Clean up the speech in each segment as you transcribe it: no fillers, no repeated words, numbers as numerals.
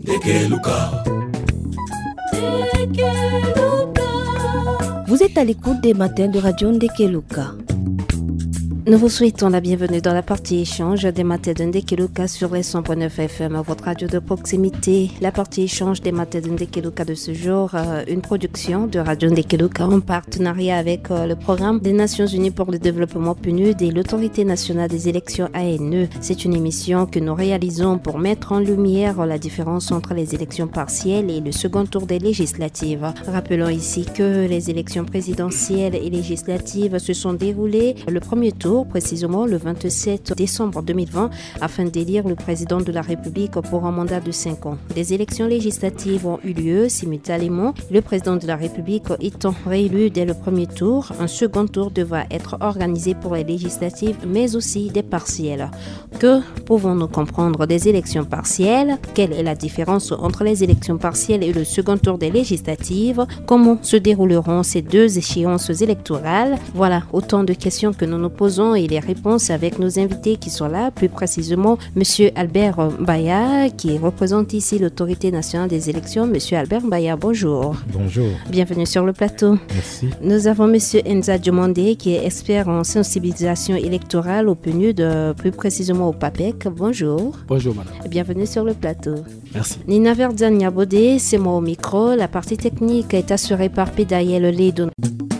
Vous êtes à l'écoute des matins de Radio Ndekeluka. Nous vous souhaitons la bienvenue dans la partie échange des matins de Ndekeluka sur les 100.9 FM, votre radio de proximité. La partie échange des matins de Ndekeluka de ce jour, une production de Radio Ndekeluka en partenariat avec le programme des Nations Unies pour le développement PNUD et l'Autorité nationale des élections ANE. C'est une émission que nous réalisons pour mettre en lumière la différence entre les élections partielles et le second tour des législatives. Rappelons ici que les élections présidentielles et législatives se sont déroulées le premier tour, précisément le 27 décembre 2020, afin d'élire le président de la République pour un mandat de 5 ans. Les élections législatives ont eu lieu simultanément, le président de la République étant réélu dès le premier tour. Un second tour devra être organisé pour les législatives, mais aussi des partielles. Que pouvons-nous comprendre des élections partielles? Quelle est la différence entre les élections partielles et le second tour des législatives? Comment se dérouleront ces deux échéances électorales? Voilà autant de questions que nous nous posons et les réponses avec nos invités qui sont là, plus précisément Monsieur Albert Mbaya qui représente ici l'Autorité nationale des élections. Monsieur Albert Mbaya, bonjour. Bonjour. Bienvenue sur le plateau. Merci. Nous avons Monsieur Enza Diomandé qui est expert en sensibilisation électorale au PNUD, plus précisément au PAPEC. Bonjour. Bonjour madame. Bienvenue sur le plateau. Merci. Nina Verdania-Bodé, c'est moi au micro. La partie technique est assurée par Pédaïel Ledo.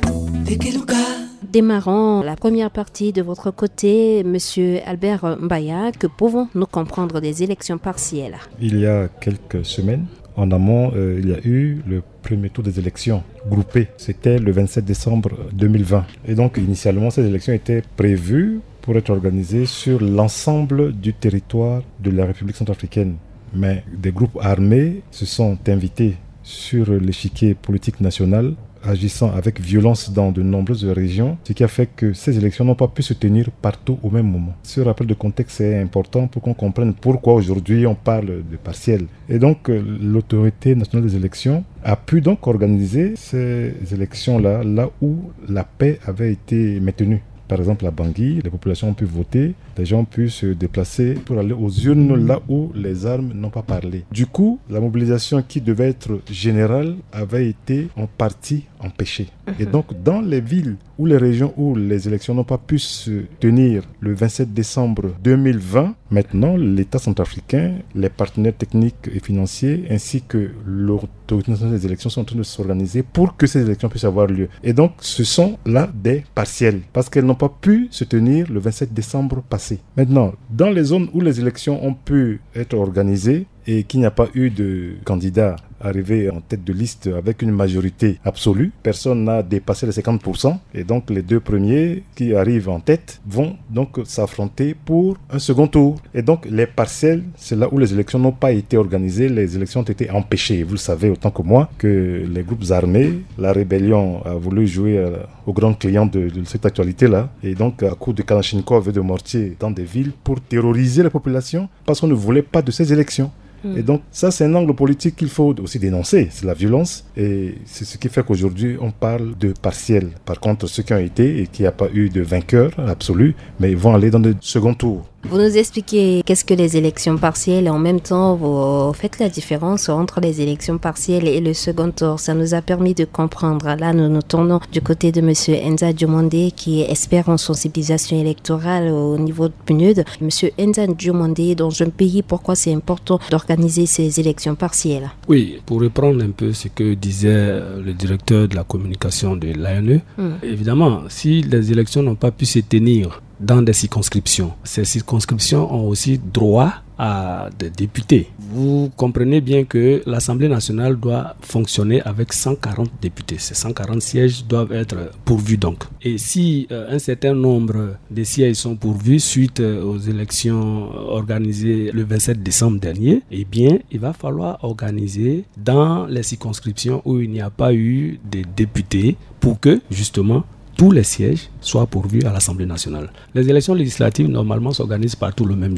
Démarrons la première partie de votre côté, Monsieur Albert Mbaya. Que pouvons-nous comprendre des élections partielles? Il y a quelques semaines, en amont, il y a eu le premier tour des élections groupées. C'était le 27 décembre 2020. Et donc, initialement, ces élections étaient prévues pour être organisées sur l'ensemble du territoire de la République centrafricaine. Mais des groupes armés se sont invités sur l'échiquier politique national, agissant avec violence dans de nombreuses régions, ce qui a fait que ces élections n'ont pas pu se tenir partout au même moment. Ce rappel de contexte est important pour qu'on comprenne pourquoi aujourd'hui on parle de partiel. Et donc l'Autorité nationale des élections a pu donc organiser ces élections-là, là où la paix avait été maintenue. Par exemple, à Bangui, les populations ont pu voter, les gens ont pu se déplacer pour aller aux urnes là où les armes n'ont pas parlé. Du coup, la mobilisation qui devait être générale avait été en partie empêchée. Et donc, dans les villes ou les régions où les élections n'ont pas pu se tenir le 27 décembre 2020, maintenant, l'État centrafricain, les partenaires techniques et financiers, ainsi que l'Autorité nationale des élections sont en train de s'organiser pour que ces élections puissent avoir lieu. Et donc, ce sont là des partiels, parce qu'elles n'ont pas pu se tenir le 27 décembre passé. Maintenant, dans les zones où les élections ont pu être organisées et qu'il n'y a pas eu de candidat arrivé en tête de liste avec une majorité absolue, personne n'a dépassé les 50%, et donc les deux premiers qui arrivent en tête vont donc s'affronter pour un second tour. Et donc les partiels, c'est là où les élections n'ont pas été organisées, les élections ont été empêchées. Vous le savez autant que moi que les groupes armés, la rébellion a voulu jouer au grand client de cette actualité-là, et donc à coup de Kalachnikov et de mortier dans des villes pour terroriser la population parce qu'on ne voulait pas de ces élections. Et donc, ça, c'est un angle politique qu'il faut aussi dénoncer. C'est la violence. Et c'est ce qui fait qu'aujourd'hui, on parle de partiel. Par contre, ceux qui ont été et qui n'ont pas eu de vainqueur absolu, mais ils vont aller dans le second tour. Vous nous expliquez qu'est-ce que les élections partielles et en même temps vous faites la différence entre les élections partielles et le second tour. Ça nous a permis de comprendre. Là, nous nous tournons du côté de Monsieur Enza Diomandé qui est expert en sensibilisation électorale au niveau de PNUD. Monsieur Enza Diomandé, dans un pays, pourquoi c'est important d'organiser ces élections partielles? Oui, pour reprendre un peu ce que disait le directeur de la communication de l'ANE, évidemment, si les élections n'ont pas pu se tenir dans des circonscriptions, ces circonscriptions ont aussi droit à des députés. Vous comprenez bien que l'Assemblée nationale doit fonctionner avec 140 députés. Ces 140 sièges doivent être pourvus donc. Et si un certain nombre de sièges sont pourvus suite aux élections organisées le 27 décembre dernier, eh bien, il va falloir organiser dans les circonscriptions où il n'y a pas eu de députés pour que, justement, tous les sièges soient pourvus à l'Assemblée nationale. Les élections législatives, normalement, s'organisent partout le même jour.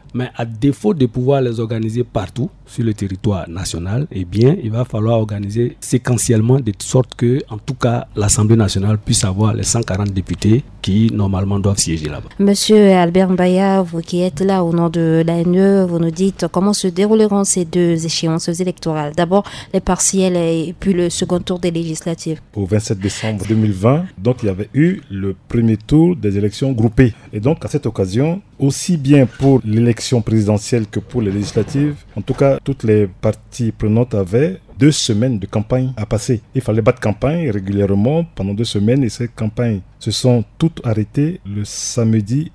Mais à défaut de pouvoir les organiser partout sur le territoire national, eh bien, il va falloir organiser séquentiellement de sorte que, en tout cas, l'Assemblée nationale puisse avoir les 140 députés qui, normalement, doivent siéger là-bas. Monsieur Albert Mbaya, vous qui êtes là au nom de l'ANE, vous nous dites comment se dérouleront ces deux échéances électorales. D'abord, les partiels et puis le second tour des législatives. Au 27 décembre 2020, donc, il y avait eu le premier tour des élections groupées. Et donc, à cette occasion, aussi bien pour l'élection présidentielle que pour les législatives, en tout cas, toutes les parties prenantes avaient 2 semaines de campagne à passer. Il fallait battre campagne régulièrement pendant 2 semaines et ces campagnes se sont toutes arrêtées le samedi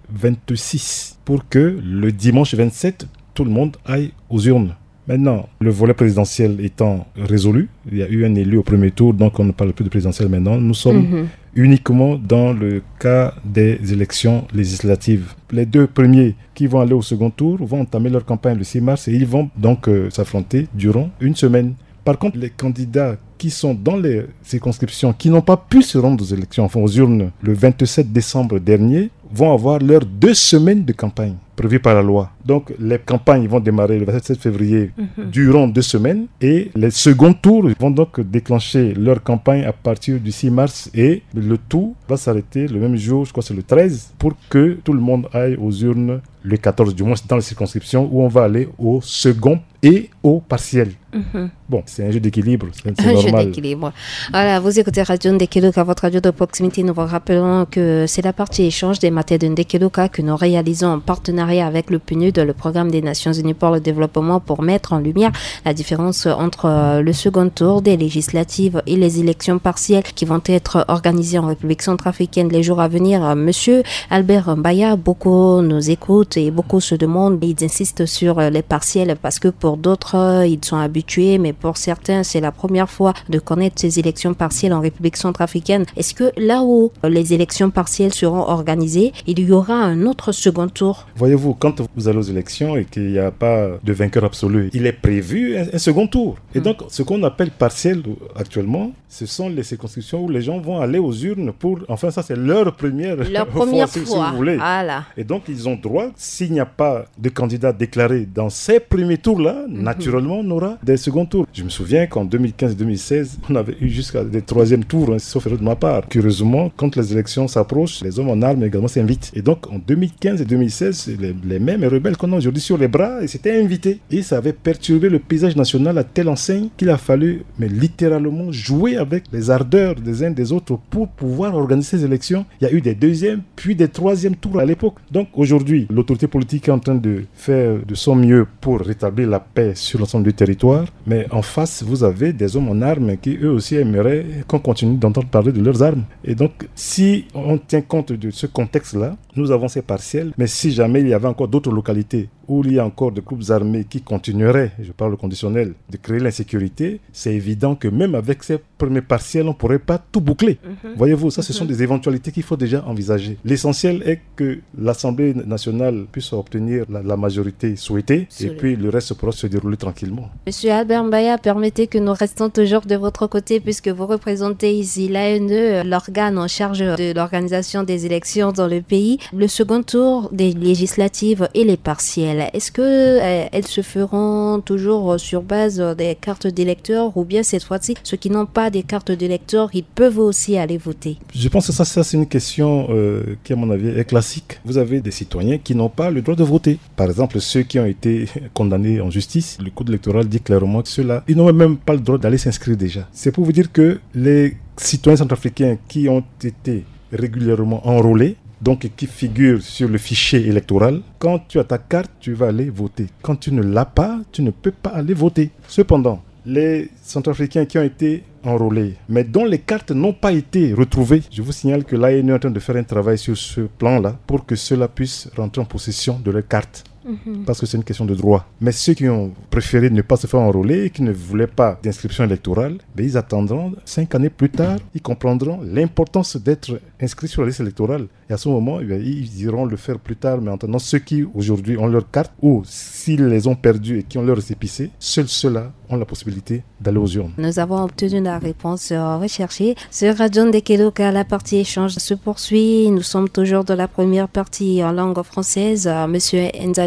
26 pour que le dimanche 27, tout le monde aille aux urnes. Maintenant, le volet présidentiel étant résolu, il y a eu un élu au premier tour, donc on ne parle plus de présidentiel maintenant. Nous sommes uniquement dans le cas des élections législatives. Les 2 premiers qui vont aller au second tour vont entamer leur campagne le 6 mars et ils vont donc s'affronter durant 1 semaine. Par contre, les candidats qui sont dans les circonscriptions, qui n'ont pas pu se rendre aux élections, enfin aux urnes, le 27 décembre dernier, vont avoir leurs 2 semaines de campagne prévues par la loi. Donc, les campagnes vont démarrer le 27 février durant 2 semaines et les seconds tours vont donc déclencher leur campagne à partir du 6 mars et le tout va s'arrêter le même jour, je crois que c'est le 13, pour que tout le monde aille aux urnes le 14, du moins dans les circonscriptions où on va aller au second et au partiel. Bon, c'est un jeu d'équilibre, c'est normal. Un jeu d'équilibre. Voilà, vous écoutez Radio Ndekeluka, votre radio de proximité. Nous vous rappelons que c'est la partie échange des matins de Ndekeluka que nous réalisons en partenariat avec le PNUD, le Programme des Nations Unies pour le Développement, pour mettre en lumière la différence entre le second tour des législatives et les élections partielles qui vont être organisées en République centrafricaine les jours à venir. Monsieur Albert Mbaya, beaucoup nous écoutent et beaucoup se demandent, ils insistent sur les partiels parce que pour d'autres, ils sont habitués, mais pour certains, c'est la première fois de connaître ces élections partielles en République centrafricaine. Est-ce que là où les élections partielles seront organisées, il y aura un autre second tour? Voyez-vous, quand vous allez aux élections et qu'il n'y a pas de vainqueur absolu, il est prévu un second tour. Et donc, ce qu'on appelle partiel actuellement, ce sont les circonscriptions où les gens vont aller aux urnes pour... Enfin, ça, c'est leur première fois. Si vous voulez. Voilà. Et donc, ils ont droit, s'il n'y a pas de candidat déclaré dans ces premiers tours-là, naturellement, on aura des seconds tours. Je me souviens qu'en 2015-2016, on avait eu jusqu'à des 3e tours, sauf erreur de ma part. Curieusement, quand les élections s'approchent, les hommes en armes également s'invitent. Et donc, en 2015 et 2016, c'est les mêmes rebelles qu'on a aujourd'hui sur les bras, et c'était invité. Et ça avait perturbé le paysage national à telle enseigne qu'il a fallu, mais littéralement, jouer avec les ardeurs des uns des autres pour pouvoir organiser ces élections. Il y a eu des 2e, puis des 3e tours à l'époque. Donc, aujourd'hui, l'autorité politique est en train de faire de son mieux pour rétablir la paix sur l'ensemble du territoire. Mais en face, vous avez des hommes en armes qui, eux aussi, aimeraient qu'on continue d'entendre parler de leurs armes. Et donc, si on tient compte de ce contexte-là, nous avons ces partiels. Mais si jamais il y avait encore d'autres localités où il y a encore des groupes armés qui continueraient, je parle au conditionnel, de créer l'insécurité, c'est évident que même avec ces premiers partiels, on ne pourrait pas tout boucler. Voyez-vous, ça, ce sont des éventualités qu'il faut déjà envisager. L'essentiel est que l'Assemblée nationale puisse obtenir la majorité souhaitée et puis le reste pourra se dérouler tranquillement. Monsieur Albert Mbaya, permettez que nous restons toujours de votre côté puisque vous représentez ici l'ANE, l'organe en charge de l'organisation des élections dans le pays. Le second tour des législatives et les partiels, est-ce que elles se feront toujours sur base des cartes d'électeurs ou bien cette fois-ci, ceux qui n'ont pas des cartes d'électeurs, ils peuvent aussi aller voter? Je pense que ça c'est une question qui, à mon avis, est classique. Vous avez des citoyens qui n'ont pas le droit de voter. Par exemple, ceux qui ont été condamnés en justice, le code électoral dit clairement que ceux-là, ils n'ont même pas le droit d'aller s'inscrire déjà. C'est pour vous dire que les citoyens centrafricains qui ont été régulièrement enrôlés, donc qui figurent sur le fichier électoral, quand tu as ta carte, tu vas aller voter. Quand tu ne l'as pas, tu ne peux pas aller voter. Cependant, les Centrafricains qui ont été enrôlés, mais dont les cartes n'ont pas été retrouvées, je vous signale que l'ANE est en train de faire un travail sur ce plan-là pour que ceux-là puissent rentrer en possession de leurs cartes. Parce que c'est une question de droit. Mais ceux qui ont préféré ne pas se faire enrôler et qui ne voulaient pas d'inscription électorale, ben ils attendront 5 années plus tard, ils comprendront l'importance d'être inscrits sur la liste électorale. Et à ce moment, ils iront le faire plus tard. Mais en attendant, ceux qui aujourd'hui ont leur carte ou s'ils les ont perdues et qui ont leur récépissé, seuls ceux-là ont la possibilité d'aller aux urnes. Nous avons obtenu la réponse recherchée. Sur Radio Ndekeluka, la partie échange se poursuit. Nous sommes toujours dans la première partie en langue française. Monsieur Enza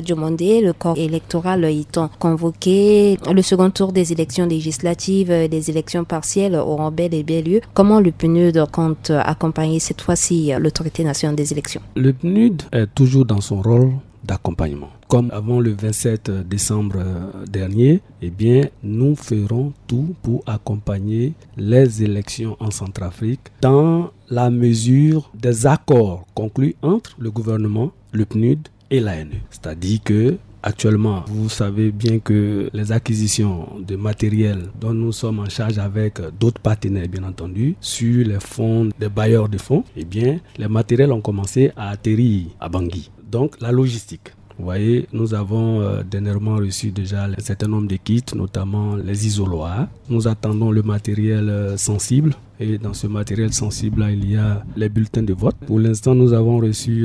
Diomandé, le corps électoral étant convoqué, le second tour des élections législatives, des élections partielles auront bel et bien lieu. Comment le PNUD compte accompagner cette fois-ci l'autorité nationale des élections? Le PNUD est toujours dans son rôle d'accompagnement. Comme avant le 27 décembre dernier, eh bien, nous ferons tout pour accompagner les élections en Centrafrique dans la mesure des accords conclus entre le gouvernement, le PNUD et l'ANE. C'est-à-dire que actuellement, vous savez bien que les acquisitions de matériel dont nous sommes en charge avec d'autres partenaires, bien entendu, sur les fonds des bailleurs de fonds, eh bien, les matériels ont commencé à atterrir à Bangui. Donc, la logistique. Vous voyez, nous avons dernièrement reçu déjà un certain nombre de kits, notamment les isoloirs. Nous attendons le matériel sensible. Et dans ce matériel sensible-là, il y a les bulletins de vote. Pour l'instant, nous avons reçu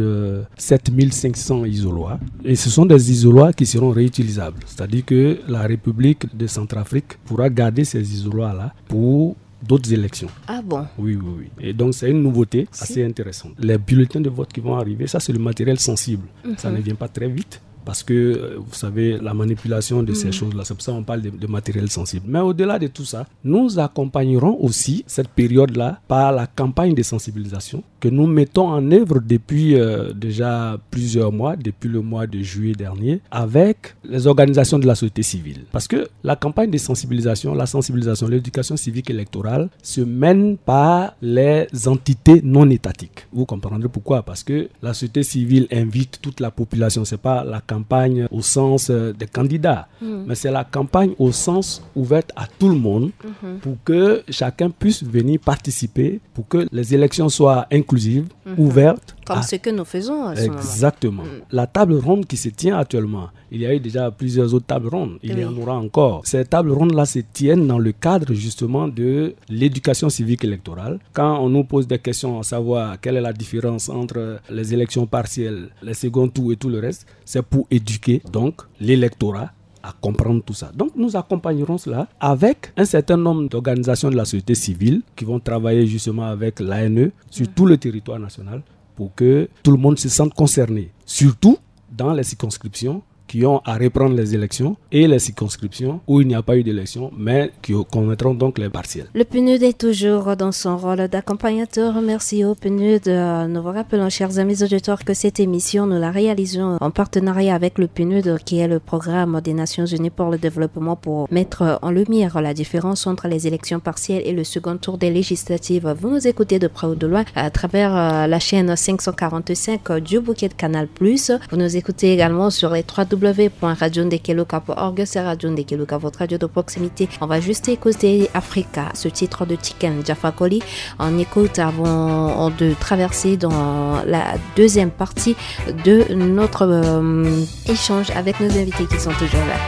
7500 isoloirs. Et ce sont des isoloirs qui seront réutilisables. C'est-à-dire que la République de Centrafrique pourra garder ces isoloirs-là pour d'autres élections. Ah bon? Oui. Et donc, c'est une nouveauté assez intéressante. Les bulletins de vote qui vont arriver, ça, c'est le matériel sensible. Ça ne vient pas très vite. Parce que, vous savez, la manipulation de ces choses-là, c'est pour ça qu'on parle de matériel sensible. Mais au-delà de tout ça, nous accompagnerons aussi cette période-là par la campagne de sensibilisation que nous mettons en œuvre depuis déjà plusieurs mois, depuis le mois de juillet dernier, avec les organisations de la société civile. Parce que la campagne de sensibilisation, l'éducation civique électorale se mène par les entités non étatiques. Vous comprendrez pourquoi. Parce que la société civile invite toute la population. C'est pas la campagne au sens des candidats, mais c'est la campagne au sens ouverte à tout le monde pour que chacun puisse venir participer, pour que les élections soient inclusives, ouvertes. Comme ce que nous faisons à ce moment. Exactement. La table ronde qui se tient actuellement, il y a eu déjà plusieurs autres tables rondes, il y en aura encore. Ces tables rondes-là se tiennent dans le cadre justement de l'éducation civique électorale. Quand on nous pose des questions à savoir quelle est la différence entre les élections partielles, les seconds tours et tout le reste, c'est pour éduquer donc l'électorat à comprendre tout ça. Donc nous accompagnerons cela avec un certain nombre d'organisations de la société civile qui vont travailler justement avec l'ANE sur tout le territoire national pour que tout le monde se sente concerné, surtout dans les circonscriptions qui ont à reprendre les élections et les circonscriptions où il n'y a pas eu d'élection, mais qui connaîtront donc les partiels. Le PNUD est toujours dans son rôle d'accompagnateur. Merci au PNUD. Nous vous rappelons, chers amis auditeurs, que cette émission, nous la réalisons en partenariat avec le PNUD, qui est le programme des Nations Unies pour le développement, pour mettre en lumière la différence entre les élections partielles et le second tour des législatives. Vous nous écoutez de près ou de loin à travers la chaîne 545 du bouquet de Canal+. Vous nous écoutez également sur les www.radiondekeluka.org. C'est Radio Ndekeluka, votre radio de proximité. On va juste écouter Africa, ce titre de Tiken Jah Fakoly. On écoute avant de traverser dans la deuxième partie de notre échange avec nos invités qui sont toujours là.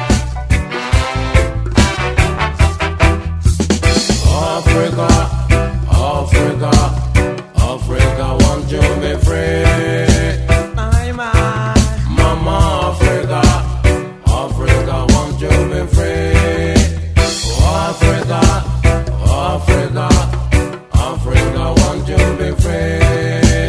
Africa, Africa, Africa, want you to be free. Mama Africa, Africa, want you to be free. Africa, Africa, Africa, want you to be free.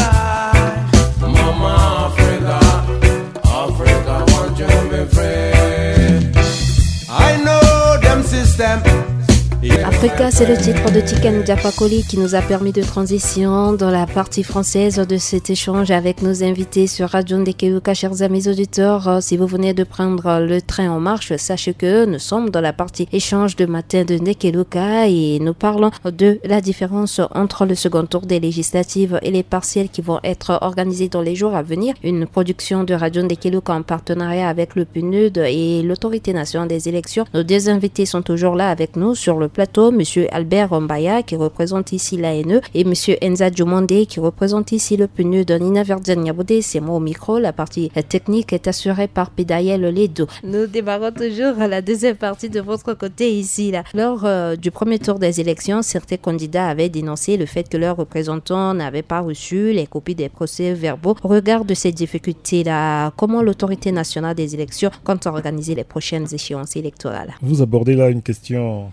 Mama Africa, Africa, want you to be free. I know them system. Africa, c'est le titre de Tiken Jah Fakoly qui nous a permis de transition dans la partie française de cet échange avec nos invités sur Radio Ndekeluka. Chers amis auditeurs, si vous venez de prendre le train en marche, sachez que nous sommes dans la partie échange de matin de Ndekeluka et nous parlons de la différence entre le second tour des législatives et les partielles qui vont être organisés dans les jours à venir. Une production de Radio Ndekeluka en partenariat avec le PNUD et l'autorité nationale des élections. Nos deux invités sont toujours là avec nous sur le plateau, Monsieur Albert Mbaya qui représente ici l'ANE et Monsieur Enza Diomandé qui représente ici le PNUD. Nina Verdian-Nyaboudé, c'est moi au micro. La partie technique est assurée par Pédaïel Ledo. Nous démarrons toujours la deuxième partie de votre côté ici. Là. Lors du premier tour des élections, certains candidats avaient dénoncé le fait que leurs représentants n'avaient pas reçu les copies des procès-verbaux. Au regard de ces difficultés-là, comment l'autorité nationale des élections compte organiser les prochaines échéances électorales? Vous abordez là une question sensible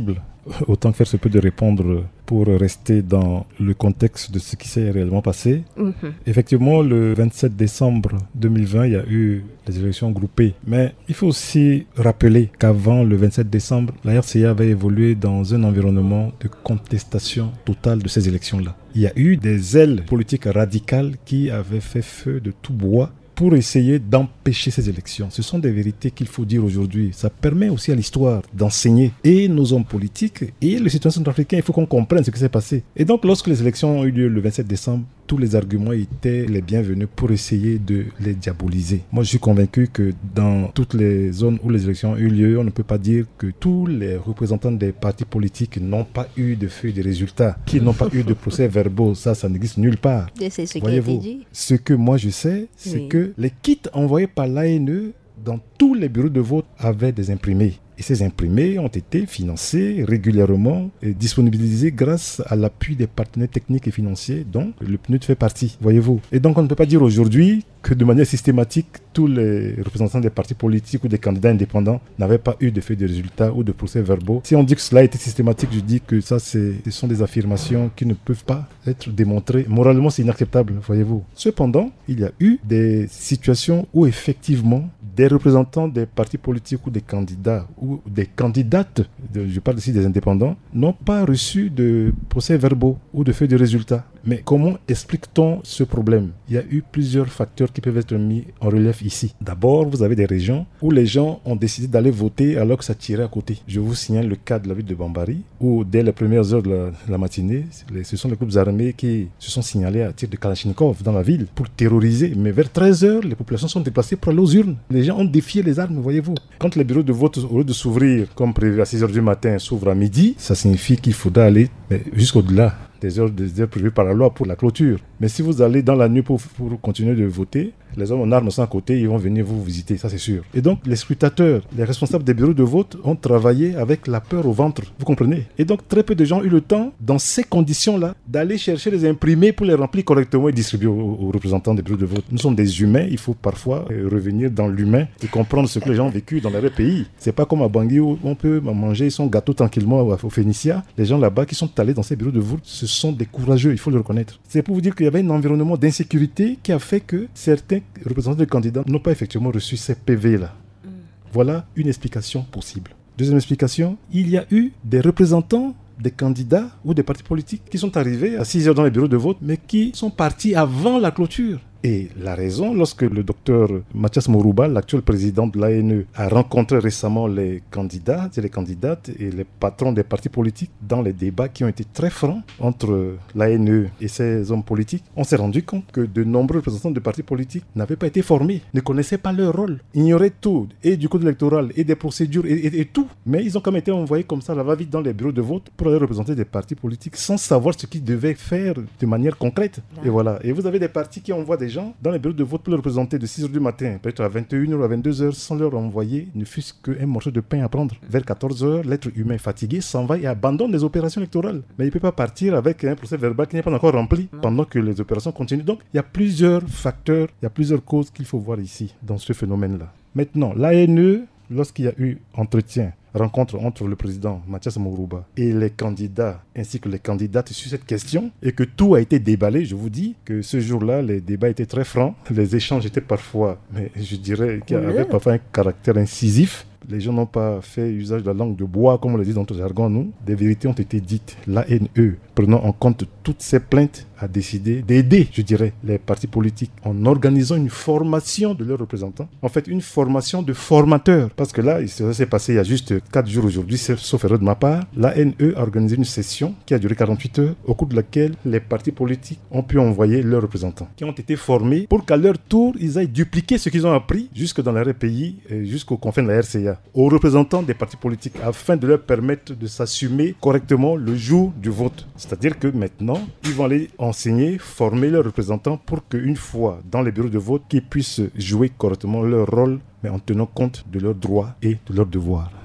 possible, autant que faire se peut, de répondre pour rester dans le contexte de ce qui s'est réellement passé. Effectivement, le 27 décembre 2020, il y a eu les élections groupées. Mais il faut aussi rappeler qu'avant le 27 décembre, la RCA avait évolué dans un environnement de contestation totale de ces élections-là. Il y a eu des ailes politiques radicales qui avaient fait feu de tout bois pour essayer d'empêcher ces élections. Ce sont des vérités qu'il faut dire aujourd'hui. Ça permet aussi à l'histoire d'enseigner et nos hommes politiques et les citoyens centrafricains. Il faut qu'on comprenne ce qui s'est passé. Et donc, lorsque les élections ont eu lieu le 27 décembre, tous les arguments étaient les bienvenus pour essayer de les diaboliser. Moi, je suis convaincu que dans toutes les zones où les élections ont eu lieu, on ne peut pas dire que tous les représentants des partis politiques n'ont pas eu de feuilles de résultats, qu'ils n'ont pas eu de procès verbaux. Ça n'existe nulle part. Et c'est ce qui a été dit. Ce que moi je sais, c'est que les kits envoyés par l'ANE dans tous les bureaux de vote avaient des imprimés. Et ces imprimés ont été financés régulièrement et disponibilisés grâce à l'appui des partenaires techniques et financiers dont le PNUD fait partie, voyez-vous. Et donc on ne peut pas dire aujourd'hui que de manière systématique, tous les représentants des partis politiques ou des candidats indépendants n'avaient pas eu de feuilles de résultats ou de procès verbaux. Si on dit que cela a été systématique, je dis que ça, ce sont des affirmations qui ne peuvent pas être démontrées. Moralement, c'est inacceptable, voyez-vous. Cependant, il y a eu des situations où effectivement, des représentants des partis politiques ou des candidats ou des candidates, je parle ici des indépendants, n'ont pas reçu de procès verbaux ou de feuilles de résultats. Mais comment explique-t-on ce problème? Il y a eu plusieurs facteurs qui peuvent être mis en relief ici. D'abord, vous avez des régions où les gens ont décidé d'aller voter alors que ça tirait à côté. Je vous signale le cas de la ville de Bambari, où dès les premières heures de la matinée, ce sont les groupes armés qui se sont signalés à tir de Kalachnikov dans la ville pour terroriser. Mais vers 13h, les populations sont déplacées pour aller aux urnes. Les gens ont défié les armes, voyez-vous. Quand les bureaux de vote, au lieu de s'ouvrir comme prévu à 6h du matin, s'ouvrent à midi, ça signifie qu'il faudra aller jusqu'au-delà des heures prévues par la loi pour la clôture. Mais si vous allez dans la nuit pour continuer de voter, les hommes en armes sont à côté, ils vont venir vous visiter, ça c'est sûr. Et donc les scrutateurs, les responsables des bureaux de vote ont travaillé avec la peur au ventre, vous comprenez? Et donc très peu de gens ont eu le temps, dans ces conditions-là, d'aller chercher les imprimés pour les remplir correctement et distribuer aux représentants des bureaux de vote. Nous sommes des humains, il faut parfois revenir dans l'humain et comprendre ce que les gens ont vécu dans leur pays. C'est pas comme à Bangui où on peut manger son gâteau tranquillement au Phénicia. Les gens là-bas qui sont allés dans ces bureaux de vote, ce sont des courageux, il faut le reconnaître. C'est pour vous dire qu'il y avait un environnement d'insécurité qui a fait que certains représentants de candidats n'ont pas effectivement reçu ces PV-là. Voilà une explication possible. Deuxième explication, il y a eu des représentants des candidats ou des partis politiques qui sont arrivés à 6h dans les bureaux de vote, mais qui sont partis avant la clôture. Et la raison, lorsque le docteur Mathias Morouba, l'actuel président de l'ANE, a rencontré récemment les candidats et les candidates et les patrons des partis politiques dans les débats qui ont été très francs entre l'ANE et ses hommes politiques, on s'est rendu compte que de nombreux représentants de partis politiques n'avaient pas été formés, ne connaissaient pas leur rôle, ignoraient tout, et du code électoral, et des procédures, et tout. Mais ils ont quand même été envoyés comme ça, la va-vite dans les bureaux de vote pour aller représenter des partis politiques sans savoir ce qu'ils devaient faire de manière concrète. Et voilà. Et vous avez des partis qui envoient des gens dans les bureaux de vote pour les représenter de 6h du matin, peut-être à 21h ou à 22h, sans leur envoyer ne fût-ce qu'un morceau de pain à prendre. Vers 14h, l'être humain fatigué s'en va et abandonne les opérations électorales. Mais il ne peut pas partir avec un procès verbal qui n'est pas encore rempli pendant que les opérations continuent. Donc, il y a plusieurs facteurs, il y a plusieurs causes qu'il faut voir ici, dans ce phénomène-là. Maintenant, l'ANE, lorsqu'il y a eu rencontre entre le président Mathias Morouba et les candidats ainsi que les candidates sur cette question et que tout a été déballé, je vous dis que ce jour-là, les débats étaient très francs, les échanges étaient parfois, mais je dirais qu'il y avait parfois un caractère incisif. Les gens n'ont pas fait usage de la langue de bois, comme on le dit dans notre jargon, nous. Des vérités ont été dites. L'ANE, prenant en compte toutes ces plaintes, a décidé d'aider, je dirais, les partis politiques en organisant une formation de leurs représentants. En fait, une formation de formateurs. Parce que là, ça s'est passé il y a juste 4 jours aujourd'hui, sauf erreur de ma part. L'ANE a organisé une session qui a duré 48 heures, au cours de laquelle les partis politiques ont pu envoyer leurs représentants, qui ont été formés pour qu'à leur tour, ils aillent dupliquer ce qu'ils ont appris jusque dans leur pays, jusqu'aux confins de la RCA, aux représentants des partis politiques, afin de leur permettre de s'assumer correctement le jour du vote. C'est-à-dire que maintenant, ils vont aller enseigner, former leurs représentants pour qu'une fois dans les bureaux de vote, qu'ils puissent jouer correctement leur rôle, mais en tenant compte de leurs droits et de leurs devoirs.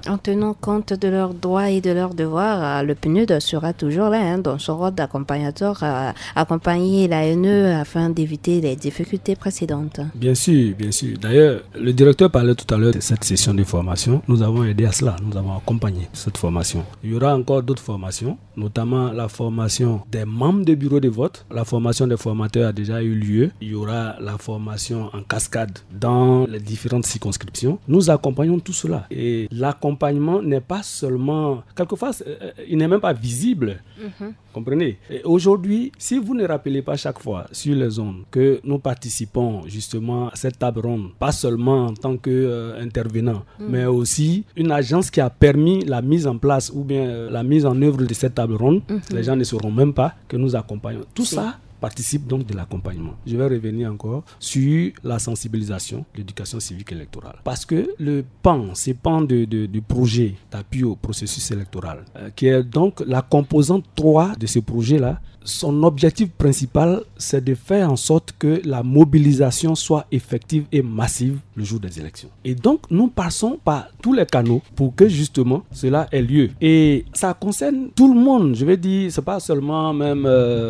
En tenant compte de leurs droits et de leurs devoirs, le PNUD sera toujours là, dans son rôle d'accompagnateur, accompagner l'ANE afin d'éviter les difficultés précédentes. Bien sûr, bien sûr. D'ailleurs, le directeur parlait tout à l'heure de cette session de formation. Nous avons aidé à cela, nous avons accompagné cette formation. Il y aura encore d'autres formations, notamment la formation des membres des bureaux de vote. La formation des formateurs a déjà eu lieu. Il y aura la formation en cascade dans les différentes circonscriptions. Nous accompagnons tout cela. Et l'accompagnement n'est pas seulement... Quelquefois, il n'est même pas visible. Comprenez? Et aujourd'hui, si vous ne rappelez pas chaque fois sur les ondes que nous participons justement à cette table ronde, pas seulement en tant qu'intervenant, mais aussi une agence qui a permis la mise en place ou bien la mise en œuvre de cette table ronde, les gens ne sauront même pas que nous accompagnons. Tout ça participe donc de l'accompagnement. Je vais revenir encore sur la sensibilisation, l'éducation civique électorale. Parce que le PAN, c'est PAN du projet d'appui au processus électoral, qui est donc la composante 3 de ce projet-là. Son objectif principal, c'est de faire en sorte que la mobilisation soit effective et massive le jour des élections. Et donc, nous passons par tous les canaux pour que justement cela ait lieu. Et ça concerne tout le monde. Je veux dire, c'est pas seulement même...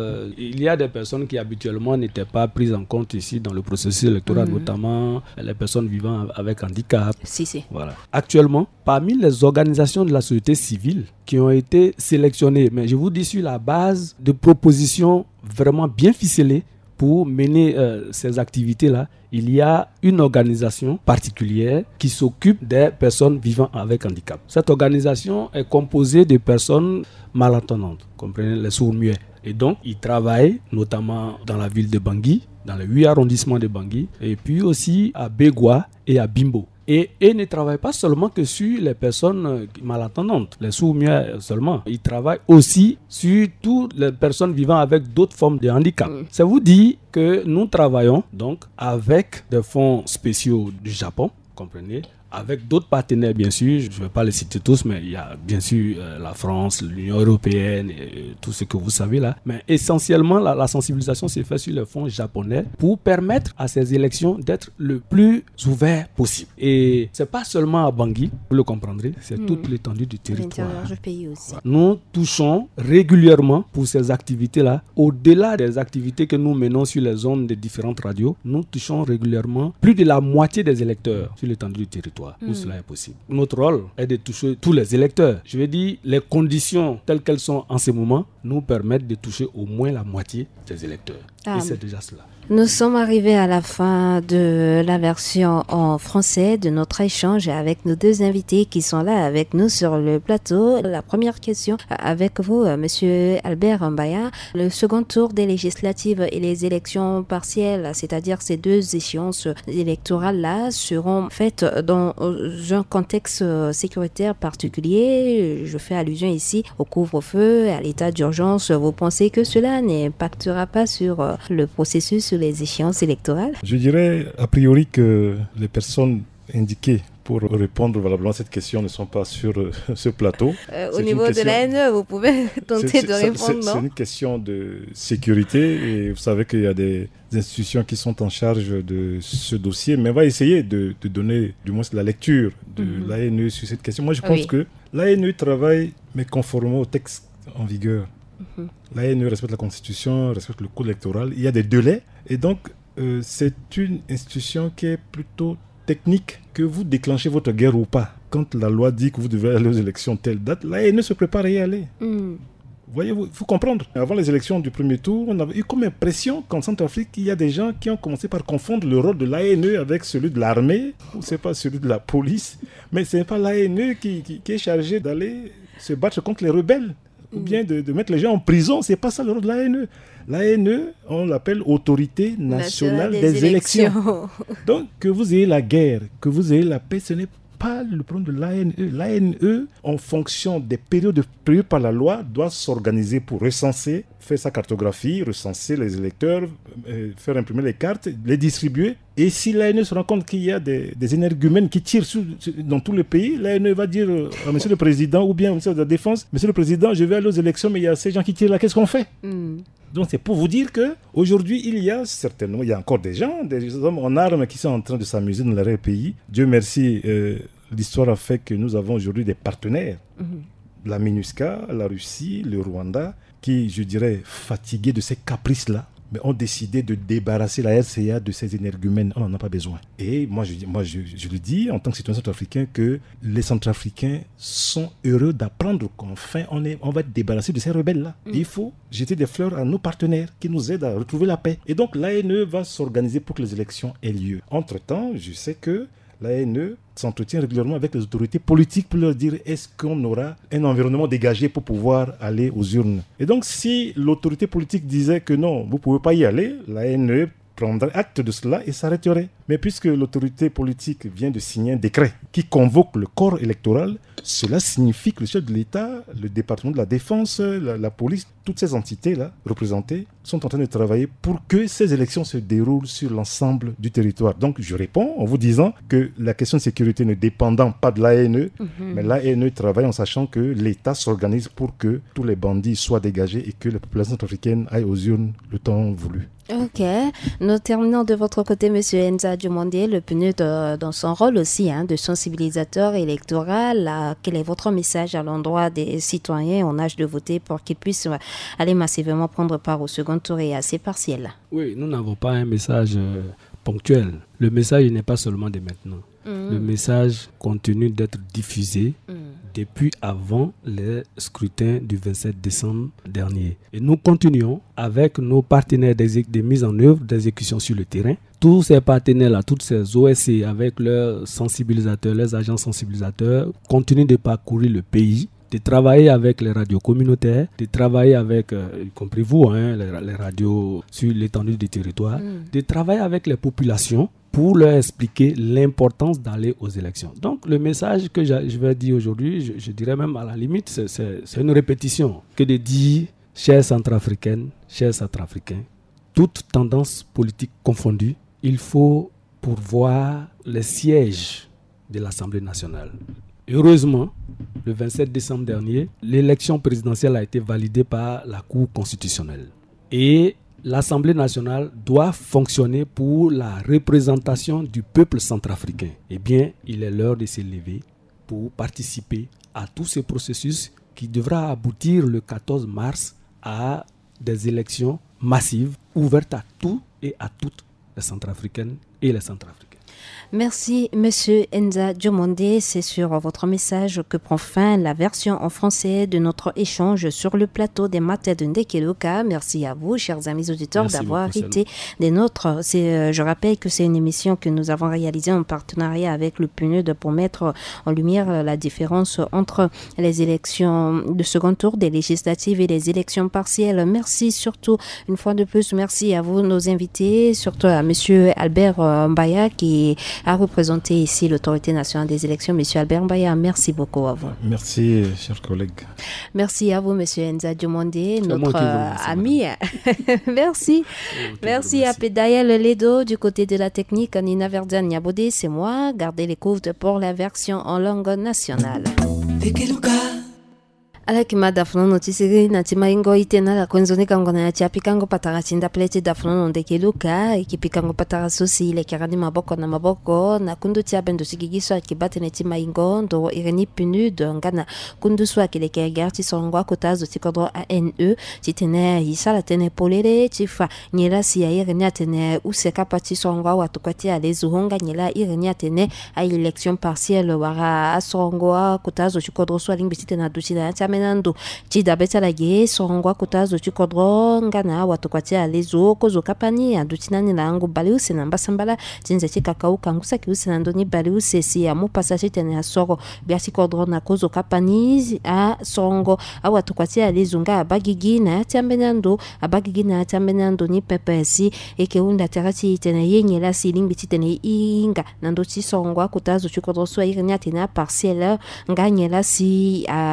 il y a des personnes qui habituellement n'étaient pas prises en compte ici dans le processus électoral, notamment les personnes vivant avec handicap. Si. Voilà. Actuellement, parmi les organisations de la société civile qui ont été sélectionnées, mais je vous dis sur la base de propositions vraiment bien ficelées pour mener ces activités-là, il y a une organisation particulière qui s'occupe des personnes vivant avec handicap. Cette organisation est composée de personnes malentendantes, comprenez, les sourds-muets. Et donc, ils travaillent notamment dans la ville de Bangui, dans les 8 arrondissements de Bangui, et puis aussi à Bégua et à Bimbo. Et ne travaillent pas seulement que sur les personnes malentendantes, les sourds-muets seulement. Ils travaillent aussi sur toutes les personnes vivant avec d'autres formes de handicap. Ça vous dit que nous travaillons donc avec des fonds spéciaux du Japon, comprenez, avec d'autres partenaires bien sûr, je ne vais pas les citer tous, mais il y a bien sûr la France, l'Union européenne, et tout ce que vous savez là. Mais essentiellement, la sensibilisation s'est faite sur les fonds japonais pour permettre à ces élections d'être le plus ouvert possible. Et ce n'est pas seulement à Bangui, vous le comprendrez, c'est toute l'étendue du territoire. L'intérieur du pays aussi. Nous touchons régulièrement pour ces activités-là, au-delà des activités que nous menons sur les zones des différentes radios, nous touchons régulièrement plus de la moitié des électeurs sur l'étendue du territoire. Où cela est possible. Notre rôle est de toucher tous les électeurs. Je veux dire, les conditions telles qu'elles sont en ce moment nous permettent de toucher au moins la moitié des électeurs. Et c'est déjà cela. Nous sommes arrivés à la fin de la version en français de notre échange avec nos deux invités qui sont là avec nous sur le plateau. La première question avec vous, Monsieur Albert Mbaya. Le second tour des législatives et les élections partielles, c'est-à-dire ces deux échéances électorales-là, seront faites dans un contexte sécuritaire particulier. Je fais allusion ici au couvre-feu, à l'état d'urgence. Vous pensez que cela n'impactera pas sur le processus, sur les échéances électorales? Je dirais a priori que les personnes indiquées pour répondre valablement à cette question ne sont pas sur ce plateau. Au niveau de l'ANE, vous pouvez tenter de répondre, non? C'est une question de sécurité et vous savez qu'il y a des institutions qui sont en charge de ce dossier, mais on va essayer de donner du moins la lecture de l'ANE sur cette question. Moi, je pense que l'ANE travaille, mais conformément au texte en vigueur. L'ANE respecte la Constitution, respecte le code électoral. Il y a des délais et donc c'est une institution qui est plutôt technique, que vous déclenchez votre guerre ou pas. Quand la loi dit que vous devez aller aux élections telle date, l'ANE se prépare à y aller. Voyez-vous, il faut comprendre. Avant les élections du premier tour, on avait eu comme impression qu'en Centrafrique, il y a des gens qui ont commencé par confondre le rôle de l'ANE avec celui de l'armée, ou c'est pas celui de la police, mais ce n'est pas l'ANE qui est chargé d'aller se battre contre les rebelles. Ou bien de mettre les gens en prison, c'est pas ça le rôle de l'ANE. L'ANE, on l'appelle Autorité Nationale des Élections. Donc, que vous ayez la guerre, que vous ayez la paix, ce n'est pas le problème de l'ANE. L'ANE, en fonction des périodes prévues par la loi, doit s'organiser pour recenser, faire sa cartographie, recenser les électeurs, faire imprimer les cartes, les distribuer. Et si l'ANE se rend compte qu'il y a des énergumènes qui tirent dans tout le pays, l'ANE va dire à Monsieur le Président ou bien au ministère de la Défense, Monsieur le Président, je vais aller aux élections, mais il y a ces gens qui tirent là, qu'est-ce qu'on fait? Donc c'est pour vous dire qu'aujourd'hui, il y a certainement, il y a encore des gens, des hommes en armes qui sont en train de s'amuser dans leur pays. Dieu merci, l'histoire a fait que nous avons aujourd'hui des partenaires, la MINUSCA, la Russie, le Rwanda, qui, je dirais, fatigués de ces caprices-là, mais ont décidé de débarrasser la RCA de ces énergumènes. On n'en a pas besoin. Et moi, je le dis en tant que citoyen centrafricain que les Centrafricains sont heureux d'apprendre qu'enfin on va être débarrassé de ces rebelles-là. Il faut jeter des fleurs à nos partenaires qui nous aident à retrouver la paix. Et donc l'ANE va s'organiser pour que les élections aient lieu. Entre-temps, je sais que l'ANE s'entretient régulièrement avec les autorités politiques pour leur dire est-ce qu'on aura un environnement dégagé pour pouvoir aller aux urnes. Et donc si l'autorité politique disait que non, vous ne pouvez pas y aller, l'ANE prendrait acte de cela et s'arrêterait. Mais puisque l'autorité politique vient de signer un décret qui convoque le corps électoral, cela signifie que le chef de l'État, le département de la Défense, la police, toutes ces entités-là représentées sont en train de travailler pour que ces élections se déroulent sur l'ensemble du territoire. Donc je réponds en vous disant que la question de sécurité ne dépendant pas de l'ANE, mais l'ANE travaille en sachant que l'État s'organise pour que tous les bandits soient dégagés et que la population africaine aille aux urnes le temps voulu. Ok, nous terminons de votre côté, M. Enza Diomonde, le PNUD dans son rôle aussi de sensibilisateur électoral. Quel est votre message à l'endroit des citoyens en âge de voter pour qu'ils puissent aller massivement prendre part au second tour et à ces partiels? Oui, nous n'avons pas un message ponctuel. Le message n'est pas seulement de maintenant. Le message continue d'être diffusé depuis avant les scrutins du 27 décembre dernier. Et nous continuons avec nos partenaires de mise en œuvre d'exécution sur le terrain. Tous ces partenaires-là, toutes ces OSC avec leurs sensibilisateurs, leurs agents sensibilisateurs, continuent de parcourir le pays, de travailler avec les radios communautaires, de travailler avec, y compris vous, les radios sur l'étendue du territoire, de travailler avec les populations pour leur expliquer l'importance d'aller aux élections. Donc le message que je vais dire aujourd'hui, je dirais même à la limite, c'est une répétition que de dire, chers Centrafricaines, chers Centrafricains, toutes tendances politiques confondues, il faut pourvoir les sièges de l'Assemblée nationale. Heureusement, le 27 décembre dernier, l'élection présidentielle a été validée par la Cour constitutionnelle. Et l'Assemblée nationale doit fonctionner pour la représentation du peuple centrafricain. Eh bien, il est l'heure de s'élever pour participer à tous ces processus qui devra aboutir le 14 mars à des élections massives ouvertes à tous et à toutes les Centrafricaines et les Centrafricains. Merci, Monsieur Enza Diomonde. C'est sur votre message que prend fin la version en français de notre échange sur le plateau des matins de Ndekeluka. Merci à vous, chers amis auditeurs, d'avoir été des nôtres. Je rappelle que c'est une émission que nous avons réalisée en partenariat avec le PNUD pour mettre en lumière la différence entre les élections de second tour des législatives et les élections partielles. Merci surtout, une fois de plus, merci à vous, nos invités, surtout à Monsieur Albert Mbaya qui a représenté ici l'autorité nationale des élections. Monsieur Albert Mbaya, merci beaucoup à vous. Merci, chers collègues. Merci à vous, Monsieur Enza Diomonde, notre ami. Merci. Merci à Pédaïel Ledo du côté de la technique. Nina Verdian Niabode, c'est moi. Gardez l'écoute pour la version en langue nationale. Alaki dafno notisiri natimaingo itena la kwenzoni kangona ya chapikango patara chinda plete dafno ndekeluka ikipikango patara sosi ile kirani maboko na kundu tia bendo sigigiswa kibate netimaingo ndo ireni PNUD ngana kundu swa kile kergarti songwa kotazo tikodro ANE titene isala tene polere tifa nyela si ya ireni atene useka pati songwa watukwati alezuhonga nyela ireni atene a election partielle wara asongwa kotazo tikodro swa lingbisite na duchina menando chida betala ge songwa kutazo chikodro ngana watukwati alezo kozo kapani adutinani langu baliuse na mbasambala tinze chikakau kangusa kiuse na ndoni baliuse si ya mupasa chitene asoro biasi kodro na kozo kapani a songo awatukwati alezunga abagigi na tiambenando ni pepesi ekeunda terati tene yenyela silimbi tene inga nando chisongwa kutazo chikodro so irnya tena partielle nganyela si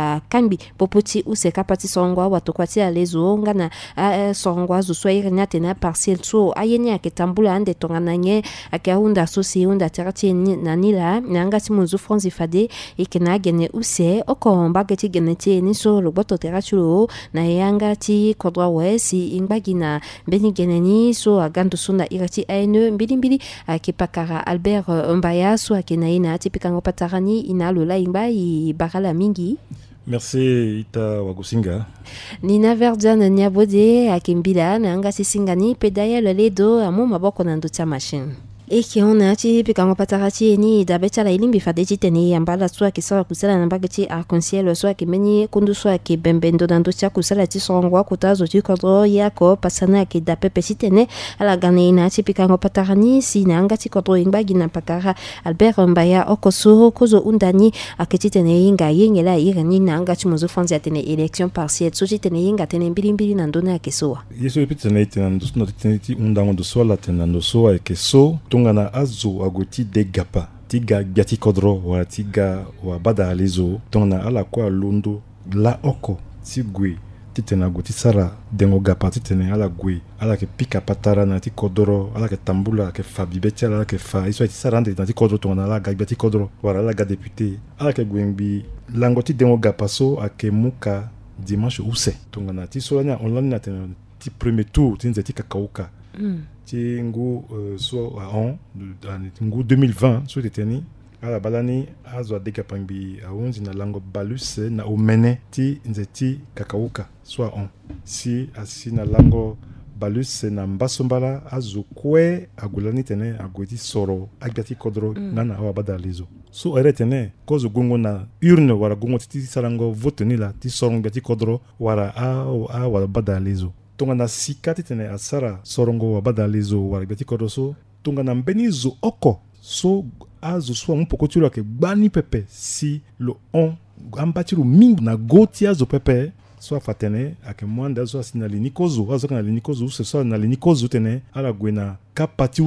a kambi popoti use kapati songwa watu kwati alezo ngana songwa zo swaire nyatena partiel so ayenya ketambula ande tongananye akahunda sosi unda terati nanila nanga simunzu franzi fade ikena gene use okomba geti geneti ni so loboto teratulo na yanga ti kodwa wesi ingbagina beni geneni so agando sunda irati aine mbili akipakara Albert Mbaya so akenaina tipikango patarani ina lola imba I bakala mingi. Merci Ita Wagusinga. Nina Verdiane Nyabode akimbila na anga sisingani pedaya ledo amu maboko na ndutia machine. Eki ona ti pikango patarati ni dabecha la ilimbi fadeti teni ambala swa kisara kusala na bageti arc-en-ciel swa kimeni kundu swa ki bembendo na ndutia kusala ti songwa kutazo ti kodro yako pasana ki dapepe sitene ala gane na ti pikango patarani si na anga ti kodro ingbagi na pakara Albert Mbaya okoso kozo undani aketi tene inga yengela irani na anga ti muzo fanzi atene election partielle so ti tene inga tene mbili na ndona kesoa yeso pitene tene ndusno tene ti undango do sola tene ndo soa keso ngana azo agoti de gapa tiga biati kodro wa tiga wa bada alizo tona ala kwa londo la oko tigwe titena agoti sara dengo gapa titene ala gwe ala ke pika patara na ti kodro ala ke tambula ke fabibeti ala ke fa iso ti sara ande na ti kodro tona ala ga biati kodro wala ala ga député ala ke gwengbi langoti dengo gapa so ake muka dimanche use tongana ti solanya online na ti premier tour tinze ti kakauka ti ngu so a on ngu 2020 so teteni ala balani azwa deka pangbi a onzi na lango balus na omene ti nzeti kakauka so a on si asi na lango balus na mbasombala azu kwe agulani tene agweti soro agbati kodro nana awa badalizo so ere tene kozo gungo na urne wara gungo ti sarango vote ni la ti soro agbati kodro wara a wara badalizo tonga na sikati tene asara sorongo wa badalizo wara gbati kodoso tonga na mbeni zo oko so azo so mpoko tiro ke gbani pepe si lo on ambatiru mingi na goti azo pepe so fatene ake mwanda zo asina linikozo azo kana linikozo so na linikozo tene ala gwena kapati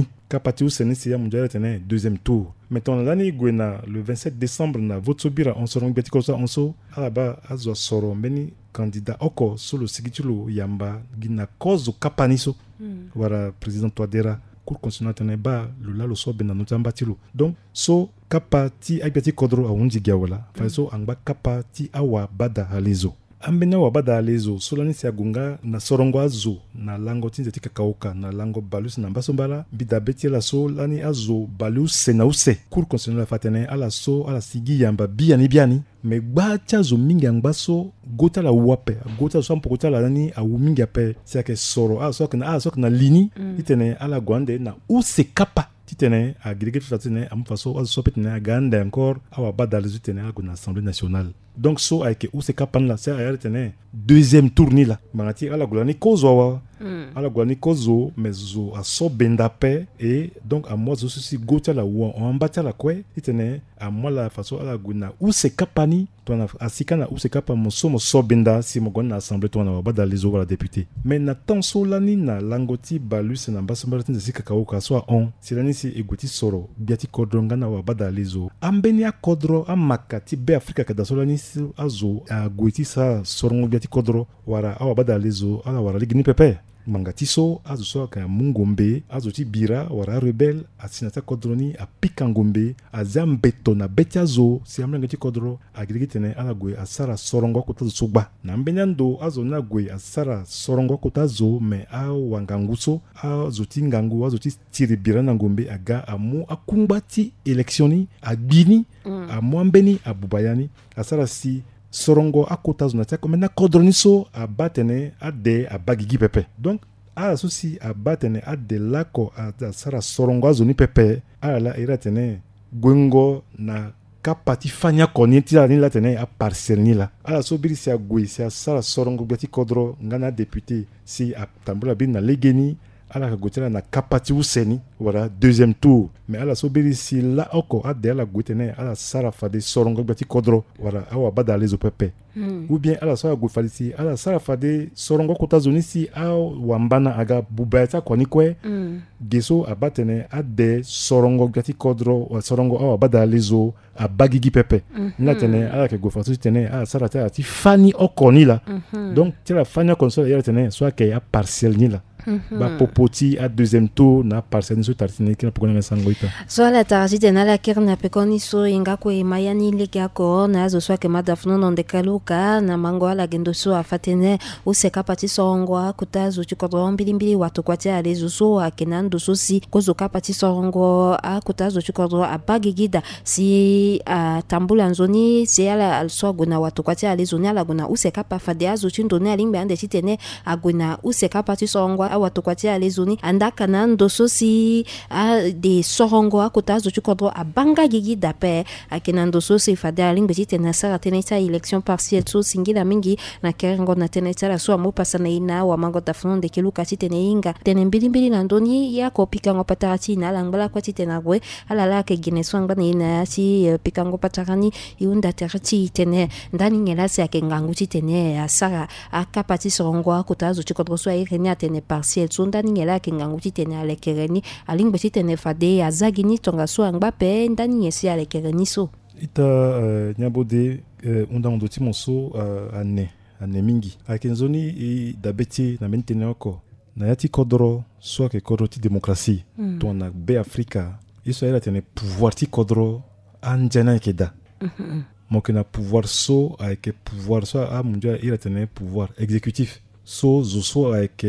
useni si ya mundial tene deuxième tour mettons l'année gwena le 27 décembre na votsobira on sorongo gbati kodoso on so ala ba azo soro mbeni candidat oko solo sigitulo yamba gina kozo kapaniso wara président Touadéra cour constitutionnelle tene ba lula lo so bena notamba tilo donc so kapati agbati kodro a unji giawala fa so angba kapati awa bada halizo ambena wa bada halizo solani si agunga na sorongo azo na lango tinze tika kauka na lango balus na mbasombala bida beti la so lani azo balus senause cour constitutionnelle fatene ala so ala sigi yamba biani me gbacha zo mingi angbaso gota la wape gota so mpokota la nani a mingi ape siake soro sok na lini itene ala gwande na use kapa titene a grigé fatene am faso azo petene a gande encore awa badal zutene a gona assemblée nationale donc so avec use kapa la c'est a tene deuxième tour ni la mangati ala golani kozo ala golani kozo mezo a so benda pe et donc a moi zo si gota la wa on bata la kwe itene a moi la faso ala gona use kapa ni tona asika na use kapa mo so benda si mo gona assemblée tona wa badal les over député mais na temps so lani na langoti balus na basomba tinze sika kauka so on silani si egoti soro biati kodro ngana wa badalizo ambeni a kodro amakati be Afrika kada solani azo a goiti sa sorongo biati kodro wara awa badalizo ala wara ligini pepe mangatiso azo so ka mungombe azo ti bira wara rebel asinata kodroni a pikangombe azambeto na betiazo si amlenga ti kodro agrigitene ala gwe asara sorongo kota sugba na mbenyando azo na gwe asara sorongo kota zo me a wanganguso azo ti ngangu azo ti tiri bira na ngombe aga amu akumbati electioni agbini amu ambeni abubayani asara si sorongo akota zo na tia komena kodroni so abatene ade abagigi pepe donc ala susi abatene ade lako asara sorongo azo ni pepe ala ira tene gwengo na kapati fanya koni tila ni la tene a parcelle ni la ala so biri si agui si asara sorongo biati kodro ngana député si a tambula bin na legeni ala ka gotela na kapati useni voilà deuxième tour mais ala sobiri si la oko ade ala gotene ala sara fade sorongo gbati kodro voilà awa bada lezo pepe ou bien ala so go falisi ala sara fade sorongo kota zoni si wambana aga bubaita kwani kwe geso abatene ade sorongo gbati kodro wa sorongo awa bada lezo abagigi pepe natene ala ke go falisi tene ala sara ta ti fani okoni la donc tira fani okonsole ya tene soit que ya partiel ni la ba popoti à deuxième tour na parcelle so tartine kina pokona sangoita so la tarjite na la kirna pekoni so ingako imayani leke ko na zo so ke madafno non de kaluka na mango ala gendo so afatene useka pati songo kutazo chikodro mbilimbili watu kwati alezo so akenando so si kozo kapati songo akutazo chikodro abagigida si tambula nzoni si ala also guna watu kwati alezo ni ala guna useka pa fade azo chindone alimbe ande chitene aguna useka pati songo watu kwatia alezoni andaka na ndoso si de sorongo akotazo chukodro abanga gigi dape akena ndoso si fada lingbe tena sara teneta election partielle so singila mingi na kerengo na teneta la so amo pasana ina wa mango tafno de keluka tene inga tene mbili na ndoni ya ko pikango patarati na langala kwati tena gwe ala la ke gineso ngba ina si pikango patarani iunda terati tene ndani ngela se akengangu tene asara akapati sorongo akotazo chukodro so irenya tene partiel sondani ngela kingangu titene alekereni alingbe titene fade azagini tonga so angba pe ndani ngesi alekereni so ita nyabode undando timoso ane mingi akenzoni i dabeti na mentene oko na yati kodro so ke kodro ti démocratie to na be Afrika Israël tene pouvoir ti kodro anjana keda mokena pouvoir so avec pouvoir so a mundia il tene pouvoir exécutif so zoso avec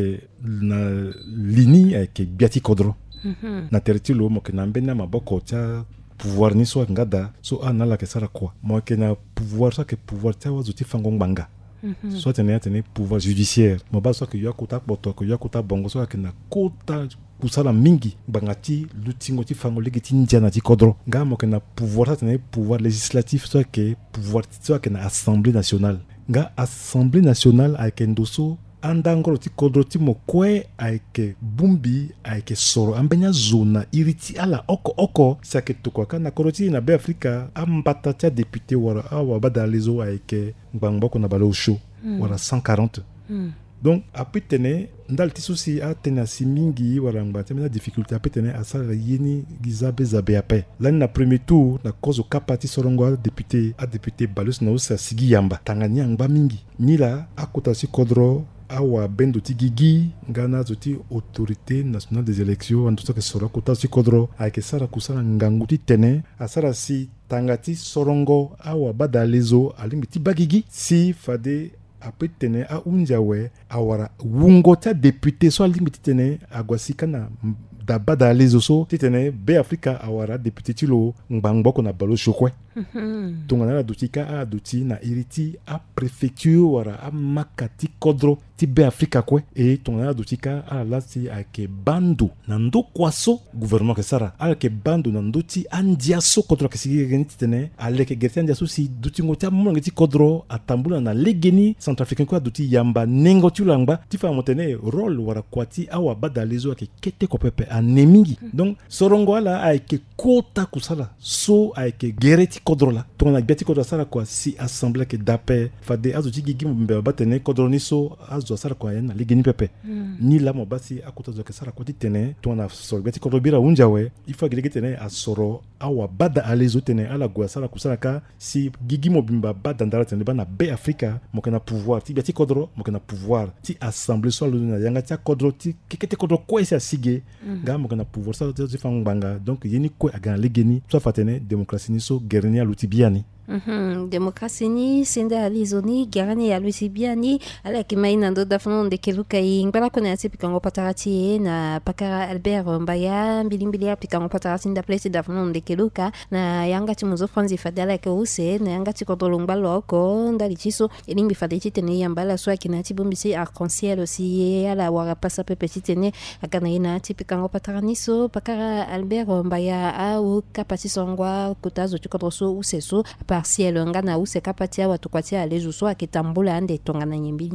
na lini avec biati kodro na teritilo mo kena mbena maboko tia pouvoir ni so ngada so anala ke sara kwa mo kena pouvoir so ke pouvoir tia wazuti fango nganga so tene pouvoir judiciaire mo ba so ke yakuta boto ko yakuta bongo so ke na kota kusala mingi bangati lutingo ti fango legiti njana ti kodro nga mo kena pouvoir tene pouvoir législatif so ke pouvoir so ke na assemblée nationale nga assemblée nationale avec ndoso andangoro ti kodro ti mokwe avec bumbi avec soro ambenya zona iriti ala oko sake tukwa na koroti na be Afrika ambata tia député wara awa badalezo avec ngbangbo na balo show wala 140 donc après tene ndal ti souci a tena simingi wala ngba na difficulté après tene asala yeni gizabe ape là na premier tour na cause kapati sorongo député balus na usa sigi yamba tanganya ngba mingi nila akota si kodro awa bendo ti gigi ngana zoti autorité nationale des élections en tout cas que sora kota si kodro avec sara kusana ngangu ti tene asara si tangati sorongo awa badalezo alimiti bagigi si fade après tene a unjawe awara wungo ta député so limiti tene agwasika na dabada lezo so tene be Afrika awara député tilo ngbangboko kona balo shokwe tongana la dutika a duti na iriti a préfecture wara a makati kodro ti be Afrika kwe et tongana la dutika a la si ake bandu nando kwaso gouvernement ke sara ake bandu nando ti andia so kodro ke sigi geni tene aleke gerti andia so si duti ngoti monga ti kodro atambula na legeni centrafricain ko duti yamba nengo ti langba ti fa motene rôle wara kwati awa badalezo ake kete ko pepe anemingi donc sorongo ala ake kota kusala so ake gereti kodro la tona biati kodro sala kwa si assemblée ke dape fade azuti gigi mbe batene kodro ni so azo sala kwa yana ligeni pepe ni la mo basi akuta zo ke sala kwa tene tona so biati kodro bira unjawe ifa gigi tene asoro awa bada alezo tene ala gwa sala kusala ka si gigi mo bimba bada ndara tene bana be Afrika mo kana pouvoir ti biati kodro mo kana pouvoir ti assemblée so lo na yanga ti kodro ti kekete kodro ko esa sige ga mo kana pouvoir sa ti fanganga donc yeni ko aga ligeni so fatene démocratie ni so gernia lutibiani Demokrasi ni senda alizoni garani ya lusibiani ala kimaina ndo dafno de keluka ingala kona ati pikango patarati na pakara Albert Mbaya mbilimbili pikango patarati nda place dafno de keluka na yanga timuzo franzi fadala ke use na yanga tikodolongba loko ndali chiso elimbi fadeti tene yambala so akina tibombisi arc-en-ciel aussi ala wara pasa pepe tene akana ina tipikango pataraniso pakara Albert Mbaya au kapati songwa kutazo tikodroso useso partiel ngana use kapatia watu kwatia lezo so akitambula ande tongana nyembilimbili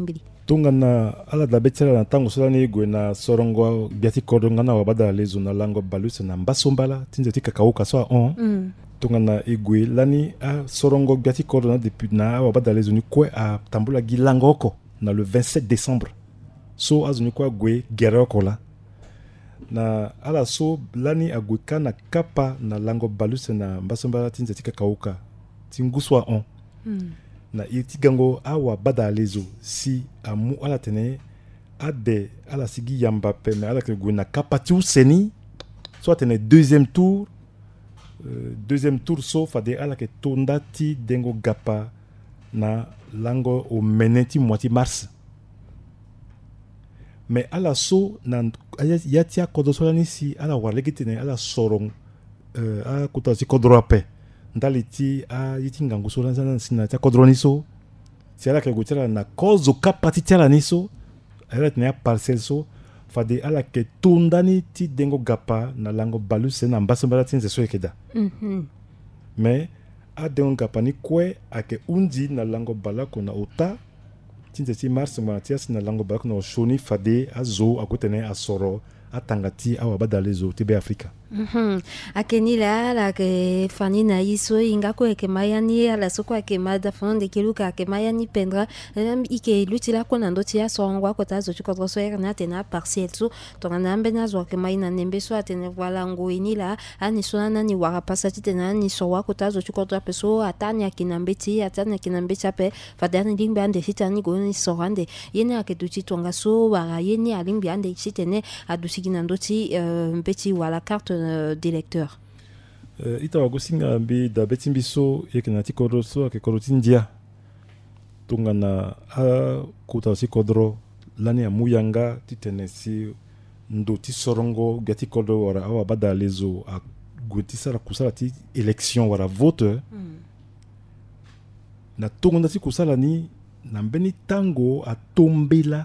tungana ala da betela na tango sola ni gwe na sorongo biati kodo ngana wabada lezo na lango baluse na mbasombala tinze tika kauka so on tungana igwe lani a sorongo biati kodo na depuis na wabada lezo ni kwe a tambula gilangoko na le 27 décembre so azuni kwa gwe geroko la na ala so lani agwe kana kapa na lango baluse na mbasombala tinze tika kauka tinguswa on na itigango awa bada lezo si amu ala tene ade ala sigi yamba pe me ala ke guna kapatu seni soit tene deuxième tour so fade ala ke tondati dengo gapa na lango o meneti moitié mars mais ala so na yatia kodosolani si ala warlegi tene ala sorong a kutasi kodroape ndaliti a yitingangu so lanzana sina ta kodroniso si ala ke gutela na kozo kapati tela niso ala tena parcel so fade ala ke tundani ti dengo gapa na lango baluse na mbasombala tinze so ekeda mais a dengo gapa ni kwe ake undi na lango balako na ota tinze ti mars matias na lango balako na shoni fade azo akutene asoro atangati awa badalezo tibe Afrika. Akenila la ke fani na iso ingako eke mayani ala soko eke mada fonde keluka eke mayani pendra ike lutila ko nando tia songwa ko tazo chiko so erna tena partiel so to na mbena zo ke mayina nembe so atene wala ngo inila ani so na ni wara pasati tena ni so wa ko tazo chiko to peso atanya kinambeti ape fadani limbe ande sitani go ni so hande yene ake duti tonga so wara yene alimbe ande sitene adusi kinandoti mbeti wala carte d'électeur. Ita wagosinga mbi da betimbiso yekenati kodro so ke korotindia tungana a kuta si kodro lani amuyanga titenesi ndoti sorongo gati kodro wara awa bada lezo a guti sara kusala ti élection wara vote na tungana si kusala ni na mbeni tango a tombela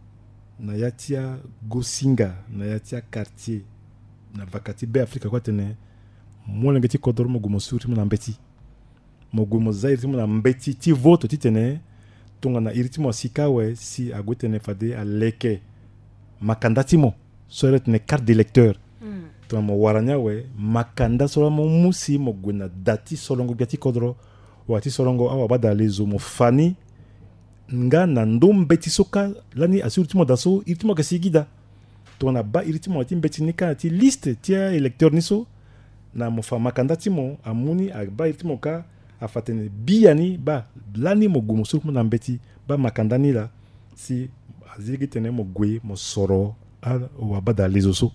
na yatia gosinga na yatia quartier na vakati be Afrika kwa tene mwana ngeti kodoro mogumo suri mwana mbeti mogumo zairi mwana mbeti ti vote ti tene tunga na iriti mo sikawe si agwetene fade aleke makandati mo sore tene carte d'électeur tunga mo waranya we makanda sora mo musi mo gwena dati solongo gati kodoro wati solongo awa bada lezo mo fani nga na ndombeti soka lani asuri mo daso iriti mo kasigida tona ba iriti mo timbeti nika ti liste tia électeur niso na mo fa makandati mo amuni ba iriti mo ka afatene biani ba lani mo gumo sur mo na mbeti ba makandani la si azigi tene mo gwe mo soro a wa bada lezoso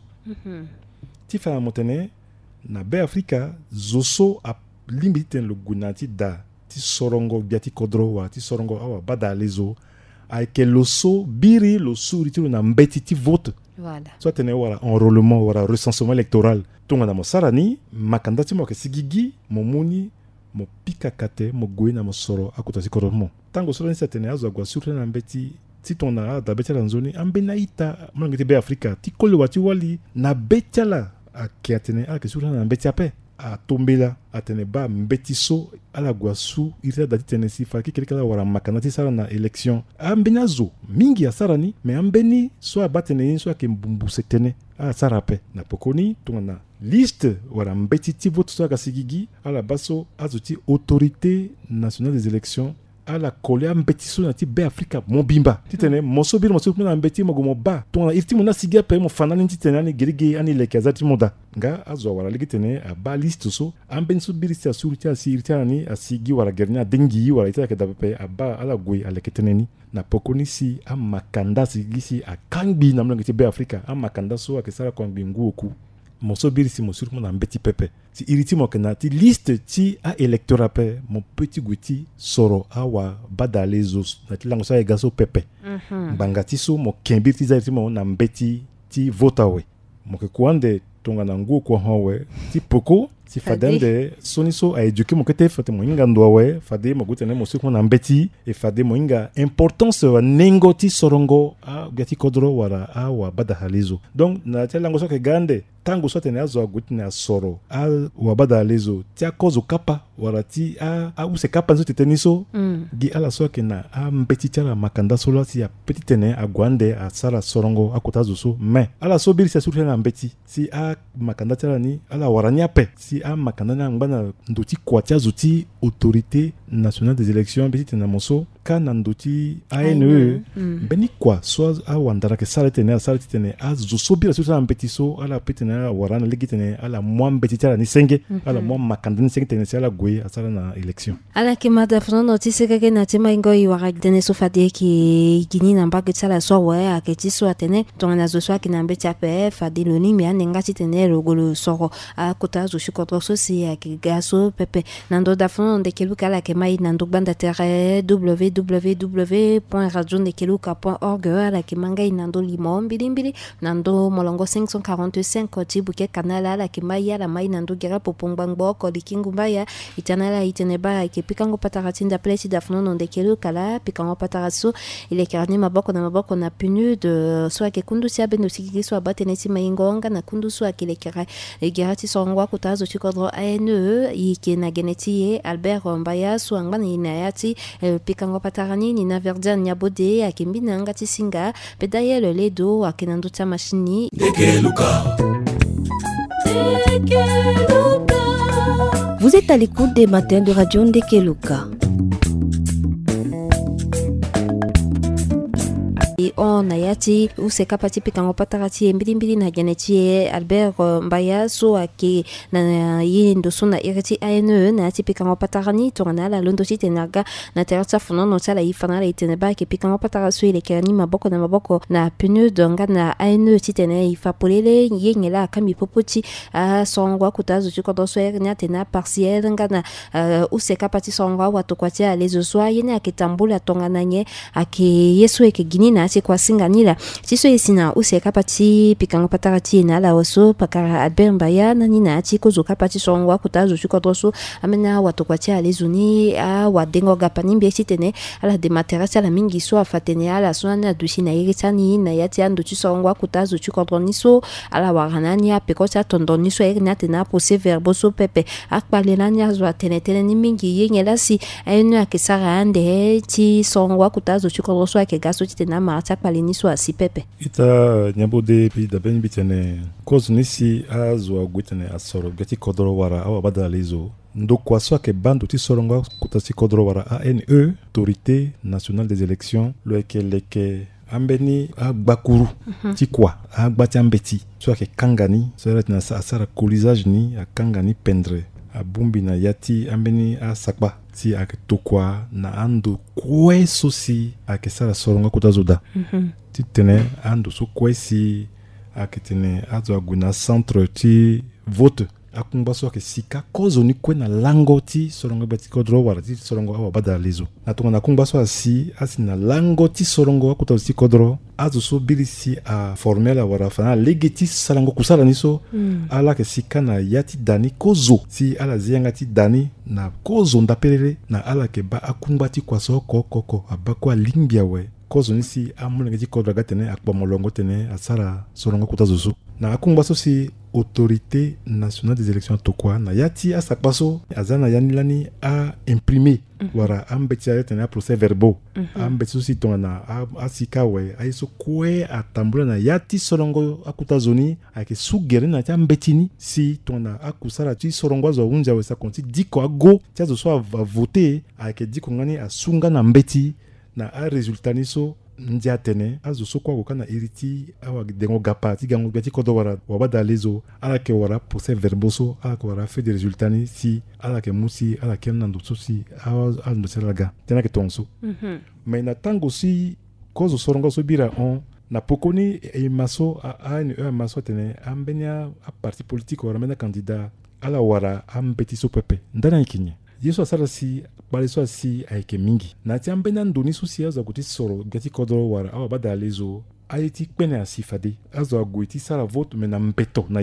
ti fa mo tene na be Afrika zoso a limbi ten lo gunati da ti sorongo biati kodro wa ti sorongo awa bada lezo a ke loso biri lo suri ti na mbeti ti vote. Voilà. Soit tene wala enrôlement wala recensement électoral tonga na mo sarani makandati mo ke sigigi mo muni mo pika kate mo gwe na mo soro akuta sikoro mo tango soro ni tene azo gwa sur na mbeti ti tona da betela nzoni ambena ita mo ngiti be Afrika ti kolo wati wali na betela a ke atene a ke sur na mbeti ape a tombela atene ba mbeti so ala gwa su ita da tene si fa ki kala wara makanati sara na élection ambena zo mingi ya sarani me ambeni so abatene so ke mbumbu setene a sarape na pokoni tona liste wara mbeti ti vote so ka sigigi ala baso azuti autorité nationale des élections ala kolea mbeti so na ti be Afrika mobimba titene moso bir moso na mbeti mo gomo ba tona irti mo na sigia pe mo fanani titene ani gerige ani leke azati moda nga azo wara ligitene a ba liste so amben so bir sia surti asi irti ani asigi wara gernya dengi wara ita ke dape a ba ala gwe ala keteneni na pokoni si a makanda sigisi a kangbi na mlo ngiti be Afrika a makanda so akesara kwa mbingu oku moso bir si mo sur mo na mbeti pepe si iriti mo kana ti liste ti a électorat pe mon petit guti soro awa badalezo na ti lango sa egaso pepe bangati so mo kembir ti zaiti mo na mbeti ti votawe mo ke kuande tonga na ngu ko hawe ti poko si fadende soniso a éduquer mo kete fate mo inga ndwawe fade mo gutene mo sikon ambeti e fade mo inga importance wa nengoti sorongo a gati kodro wara a wa badahalizo donc na tela ngoso ke gande tango sote ne azo gutine asoro a wa badahalizo tia kozo kapa wara ti a use kapa nzo teteniso gi ala so ke na a mbeti tala makanda solo ti a petitene a gwande a sara sorongo akotazo so mais ala so biri sa surfe na mbeti si a makanda tala ni ala waranya pe si a makanda na ngana ndoti kwatia zuti autorité nationale des élections petit na moso kana ndoti ANE beni kwa so a wandara ke sala tene a zo bira surfe na mbeti so ala petena warana legitene ala mwa mbeti tala ni senge ala mwa makanda ni senge tene ala gwe asala na élection ala ke mada fno notice ke na tema ingo i wara dene so fadie ki gini na mbake tsala so we aketi so atene tona zo so ki na mbeti ape fadi lo ni mi anenga tene rogolo soro a kota zo shikoto so si aki gaso pepe nando da fno de keluka la ke mai nando banda terre www.radionekeluka.org ala ke manga nando limon bilimbili nando molongo 545 tibuke kanala la ke mai ala mai nando gera popongbango ko likingu mbaya itanala iteneba ke pikango pataratinda plesi da fno nonde keluka la pikango pataraso ile karni maboko na punu de so ke kundu sia beno sikiki so abateneti maingonga na kundu so akile kera gerati songwa kutazo chikodro ANE yike na geneti Albert Mbaya so angbana inayati pikango patarani ni na verdian nyabode akimbina ngati singa pedaye le ledo akenando ta machini Dekeluka. Vous êtes à l'écoute des matins de Radio Ndekeluka. On ayati useka pati pikango patarati mbili na geneti Albert Mbaya so ake na yindo suna ireti ANE na ati pikango patarani tona la londo site naga na terasa fono no sala ifana la iteneba ke pikango pataraso ile kerani maboko na punu donga na ANE titene ifapolele yengela kami popoti a songwa kutazo chikodo so ernya tena partiel ngana useka pati songwa watokwatia lezo swa yene akitambula tonga nanye ake yesu eke gini na ati kwa singanila tiso isina useka pati pikango patarati na la oso pakara Albert Mbaya na nina ati kozoka pati songwa kutazo chikodo amena watokwatia lezuni a wadengo gapani mbesi tene ala de materasi ala mingi so afatene ala sona dusina iritani na yati ando chisongwa kutazo chikodo niso ala waranani apekota tondo niso erina tena pose verbo so pepe akbalelani azwa tene ni mingi yengela si ayeno akesara ande ti songwa kutazo chikodo so akegaso tena marata palini so asi pepe ita nyabode pi da ben bitene koz nisi azwa gutene asoro gati kodro wara awa badalizo ndo kwa so ke bando ti soronga kutasi kodro wara ANE autorité nationale des élections lo ekeleke ambeni agbakuru ti kwa agbati ambeti so ke kangani so na asara colisage ni akangani pendre abumbi na yati ambeni asakba si akitokwa na ando kweso si akesara soronga kutazoda titene ando so kwesi akitene azo aguna centre ti vote akumba so ke sika kozo ni kwena lango ti soronga beti kodro wara ti sorongo awa badalizo na tonga na kumba so asi na lango ti sorongo akutazo ti kodro azo so bilisi a formela wara fana legiti salango kusala niso ala ke sika na yati dani kozo si ala zianga ti dani na kozo ndapelele na ala ke ba akumba ti kwa so koko abakwa limbia we kozo nisi amulenge ti kodro gatene akba molongo tene asara sorongo kutazo so na akumba so si autorité nationale des élections tokwa na yati asakbaso azana yanilani a imprimer wara ambeti ayete na procès verbaux ambeti si tona asika we aiso kwe atambula na yati sorongo akutazoni ake sugere na tambetini si tona akusara ti sorongo zo unja we sa konti diko ago tiazo so va voter ake diko ngani asunga na mbeti na a résultat niso ndia tene azo so kwa kokana iriti awa dengo gapa ti gango gati kodo wara wabada lezo ala ke wara procès verboso ala ke wara fait des résultats ni si ala ke musi ala ke nando so si awa ando selaga tena ke tonso mais na tango si kozo sorongo so bira on na pokoni e maso a maso tene ambenia a parti politique wara mena candidat ala wara ambeti so pepe ndana ikinye yeso asara si baleso asi aike mingi na ti ambena ndoni so si azo kuti soro gati kodro wara awa badalezo ayeti kpene asifade azo aguiti sara vote mena mpeto na ya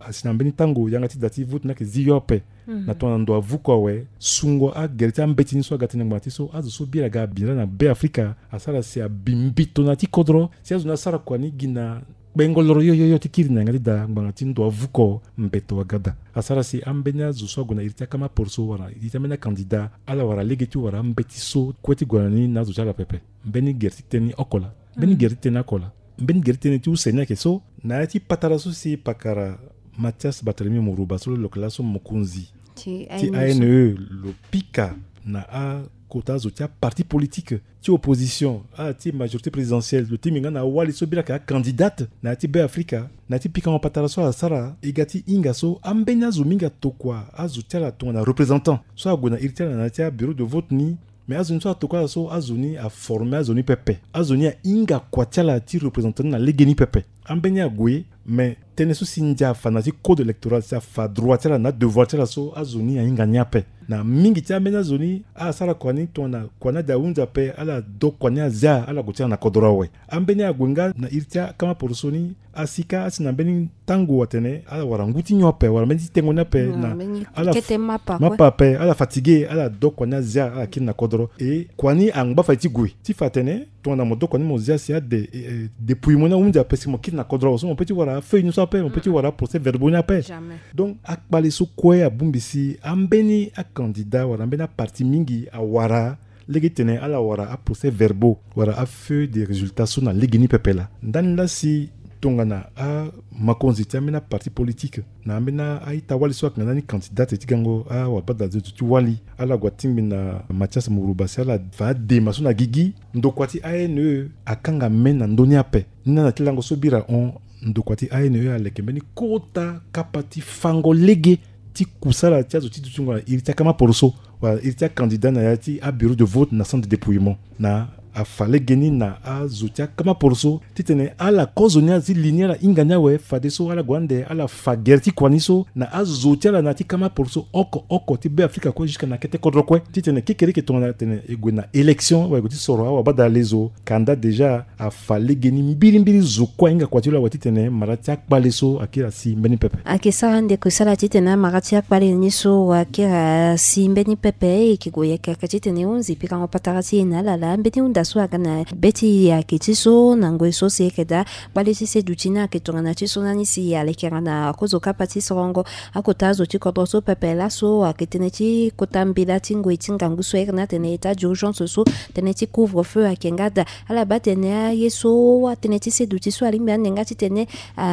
asinambeni tango yangati dati vote na ke ziyope na to ndo avuko we sungo a gerita mbetini so gatene ngati so azu so bira ga bira na be Afrika asara se abimbito na ti kodro se azu na sara kwani gina bengoloro yo tikiri na ngati da ngati ndo avuko mbeto agada asara si ambenya zu so gona irita kama porso wara irita mena candidat ala wara legeti wara mbeti so kweti gona na zu jala pepe mbeni gerteni okola mbeni gerteni akola mbeni gerteni tu senya ke so na ti patara so si pakara Mathias Barthélemy Muruba sur le classo Mokunzi ti ANE le pika na a kota zotia parti politique ti opposition a ti majorité présidentielle le ti minga na wali so bila ka candidate na ti be Afrika na ti pika en patara so asara egati inga so ambenya zuminga tokwa azutia la ton na représentant so agona irtela na ti bureau de vote ni mais azuni so tokwa so azuni a former azuni pepe azuni a inga kwatiala ti représentant na legeni pepe ambenya gwe mais teneso sinja fanati code électoral sa fa droit la na devoir la so azuni a inga nyape na mingi tia mena zoni a sara kwani tona kwana da unza pe ala do kwani za ala gotia na kodrowe ambenya gwenga na irtia kama porosoni asika asina beni tango watene ala waranguti nyope waramendi tengona pe na ala mapa pe ala fatigué ala do kwani za ala kin na kodro e kwani angba fati gwe ti fatene tona modo kwani mozia sia de depuis mona unza pe simo kin na kodro so mon petit wara feuille nous appelle mon petit wara procès verbal na pe donc akbali su kwe abumbisi ambeni a candidat wara ambeni a parti mingi a wara legitene ala wara a procès verbal wara a feuille des résultats so na legini pepela ndanda si tongana a makonzi tiamena parti politique na ambena a itawali so akana ni candidat etigango a wabada tu wali ala gwatimbi na Mathias Muruba ala va dema so na gigi ndokwati ANE akanga mena ndoni ape nina na tilango so bira on ndokwati ANE alekembeni kota kapati fango lege ti kusala tia zo ti tunga irita kama porso wa irita candidat na yati a bureau de vote na centre de dépouillement na a fale geni na a zotia kama porso titene ala kozonia zi linia la inganya we fadeso ala gwande ala fagerti kwaniso na a zotia la nati kama porso oko ti be Afrika ko jusqu'à na kete kodro kwe titene kikeri ke tona tene egwena élection wa goti soro wa bada lezo kanda déjà a fale geni mbiri zo kwa inga kwatila wa titene marati akbaleso akira si mbeni pepe akisa ande kusala titene marati akbale niso wa akira si mbeni pepe ikigoye kakatitene unzi pika ngopatarati na la mbeni so agana beti ya kitiso na ngweso sekeda baleti se dutina ketongana tiso nani si alekerana kozo kapati sorongo akotazo tikodoso pepela so aketeneti kotambila tingwe tingangu so ekna teneta d'urgence so teneti couvre-feu akengada ala batene yeso teneti se dutiso alimba ngati tene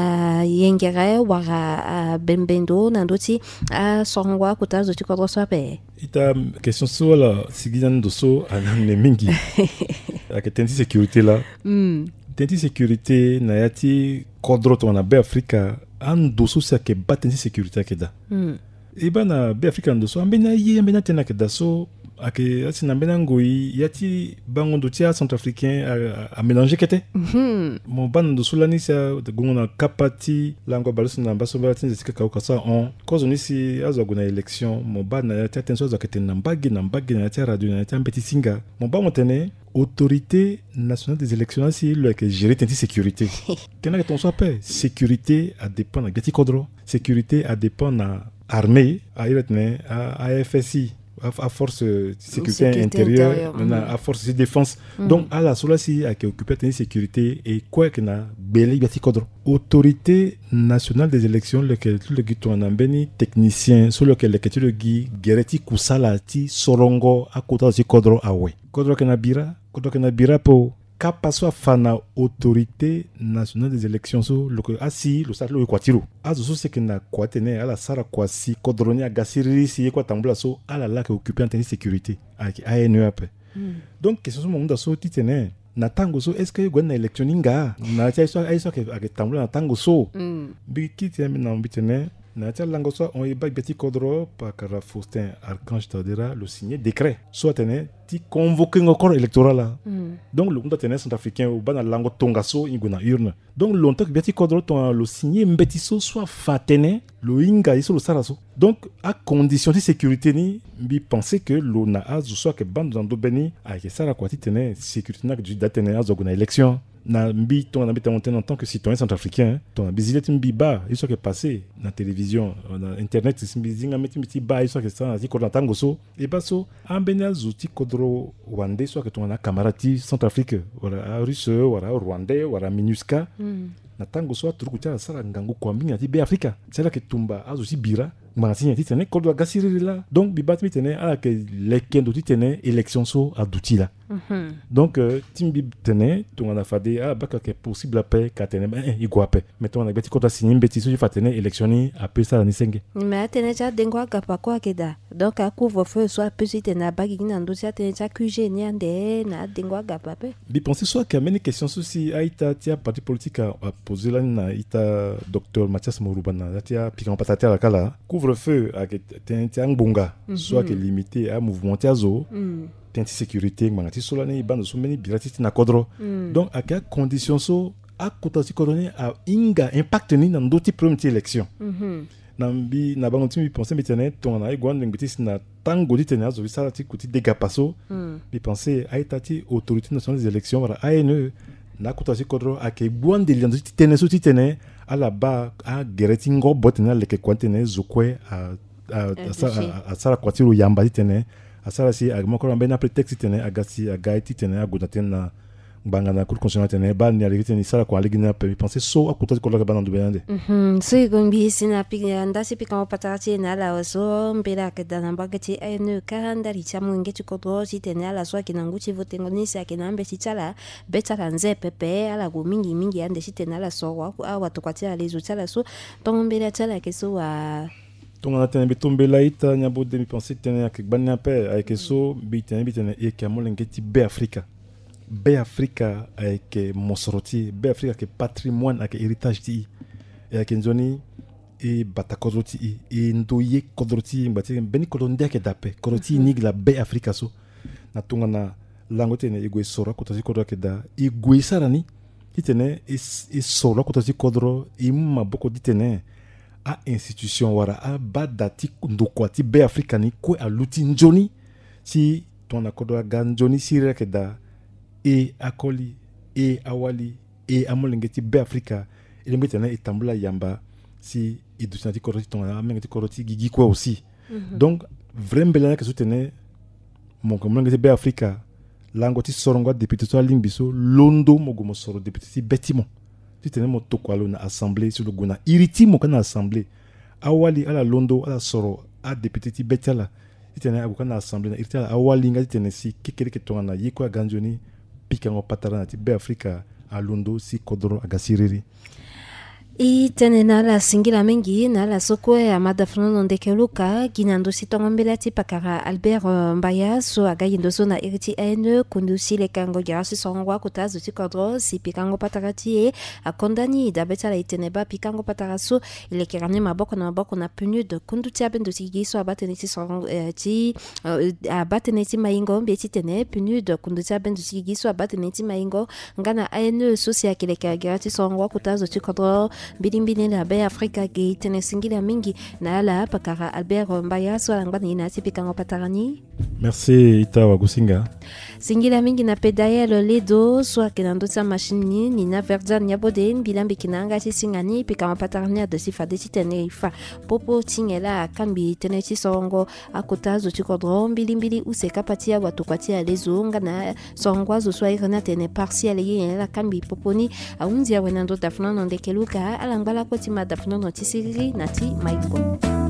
yengere wara bembendo nandoti sorongo akotazo tikodoso pe ita question so la sigidan doso anane mingi aketenti sécurité là tenti sécurité na yati kodro to na be Afrika an doso sa ke batenti sécurité keda iba na be Afrika ndoso ambena yembena tena keda so ake asina mbena ngoi yati bango dotia centrafricain a mélanger kete mon ban doso la ni sa gongona kapati lango balusu na baso ba tinze sika ka sa on cause ni si azoguna élection mon ban na yati attention za kete na mbagi na yati radio na yati petit singa mon ban motene autorité nationale des élections si le que gérer tenti sécurité kana que ton soit paix sécurité a dépend na gati kodro sécurité a dépend na armée a iretne a FSI à force sécurité intérieure maintenant à force de défense donc à la sola si a qui occupé la sécurité et quoi que na belé gati kodro autorité nationale des élections lequel le gito en ambeni technicien sur lequel le ketu le gi gereti kusala ti sorongo a kota si kodro awe kodro que na bira po kapaso fana autorité nationale des élections so le asi le sat le kwatiru azo so c'est que na kwatene ala sara kwasi kodronia gasiri si kwa tambula so ala la que occuper en sécurité avec ANEAP donc question so monde so titene na tango so est-ce que gwen na élection ninga na tia so ay so que avec tambula na tango so bi kitene na mbitene na tia lango so on y bak beti kodro pa kara Faustin Archange Tadera le signer décret so tene ti convoqué encore électoral là. Donc le monde centrafricain au bana lango tongaso inguna urne. Donc longtemps que biati kodro ton le signé mbetiso soit fatene le inga iso le saraso. Donc à condition de sécurité ni bi penser que l'ona azu soit que bande dans beni a que sara kwati tene sécurité na que datene azu gona élection. Na mbi ton habite en tant que citoyen centrafricain ton bizile timbi ba il soit que passé na télévision na internet simbi zinga meti ba il soit que ça ko na tango so et baso ambenia zuti kodro wande soit que ton na camarade centrafrique wala russe wala rwandais wala minusca na tango so trukuta sala ngangu kwa mbinga ti be afrika c'est là que tumba azuti bira mangasinya ti tene kodro gasiri là donc bi bat mi tene ala que lekendo ti tene élection so aduti là. Donc timbi tene ton na fade a baka que possible paix ka tene igwa paix mettons na beti kota signé beti so fa tene électionni après ça ni senge mais tene ja dengwa gapa kwa keda donc a couvre-feu soit petite na bagi na ndo ja tene ja kuje ni ande na dengwa gapa pe bi penser soit que meni question souci aita tia parti politique a poser là na ita docteur Mathias Morubana tia piquant patata la kala couvre-feu a tene tia ngbonga soit que limité à mouvement tia zo tenti sécurité mangati solane bando sumeni birati na kodro donc à quelle condition so a kotasi kodone a inga impact ni na ndoti première élection nambi na bango timi penser metene ton na igwan ngiti na tango ditene azo visala ti kuti dega paso bi penser a itati autorité nationale des élections wala ANE na kotasi kodro a ke buan de liando ti tene so ti tene ala ba a gereti ngo botena leke kwantene zokwe a sala kwatiro yamba ti tene asala si agmoko mbena prétexte tene agasi agaiti tene agodatena banga na cour constitutionnelle tene ba ni alivite ni sala kwa ligina pe penser so akuta ko la bana ndubende so gombi sina piga ndasi pika patati na la so mbela ke dana bagati ayno kanda richa munge chikoto si tene ala so kinangu chi vote ngoni sa kinambe si chala betala nze pepe ala go mingi ande si tene ala so wa watu kwati ala zo chala so tombela chala ke so wa donc on a tenu bitombela ita nyabo de mi penser tenu ak banya pe avec so bitene e kamo lengeti be Africa avec mosoroti be Africa ke patrimoine ak héritage ti et ak nzoni e batakozoti e ndoye kodroti mbati beni kolondia ke dape kodroti nig la be Africa so na tunga na langote ne igwe sora kotasi kodro ke da igwe sarani titene e sora kotasi kodro imma boko ditene a institution wara a badati ndokwati be africani ko aluti njoni si ton akodo ganjoni sire ke da e akoli e awali e amolengeti be africa ele metena etambula yamba si edusanti koroti ton amengeti koroti gigi ko aussi donc vraiment que soutenir mon komolengeti be africa langoti sorongo député so limbiso londo mogomo soro député si betimo tu tenais mon tokwalo na assemblée sur le gona iriti mo kana assemblée awali ala londo ala soro a député ti betala tu tenais abuka na assemblée na iriti ala awali nga tu tenais si kekere ke tongana yiko ganjoni pikango patara na ti be Africa a londo si kodro agasiriri I tene na la singila mengi na la soko ya madafrono ndeke luka ginando sitonga mbele ti pakara Albert Mbaya so agayindo so na iriti ene kundusi le kango girasi songwa kutazo ti kodro si pikango patarati e akondani da betala itene ba pikango pataraso ile kirane maboko na penu de kunduti abendo si giso abatene ti song ti abatene ti maingo mbeti tene penu de kunduti abendo si giso abatene ti maingo ngana ene so si akile girasi songwa kutazo ti kodro Bidimbini la be Africa ge tene singila mingi na la pakara Albert Mbaya so langani na tipikango patarani. Merci ita wagusinga. Singila mingi na pedaya le ledo so kenando sa machine ni na verza nyaboden bilambi kinanga ti singani pikango patarani de sifa de tene ifa popo tingela kambi tene ti songo akotazo ti kodro bilimbili useka patia watu kwatia lezo ngana songo zo so irena tene partiel ye la kambi poponi aunzia wenando dafno ndeke luka alangala ko ti madafno no ti siri na ti maigo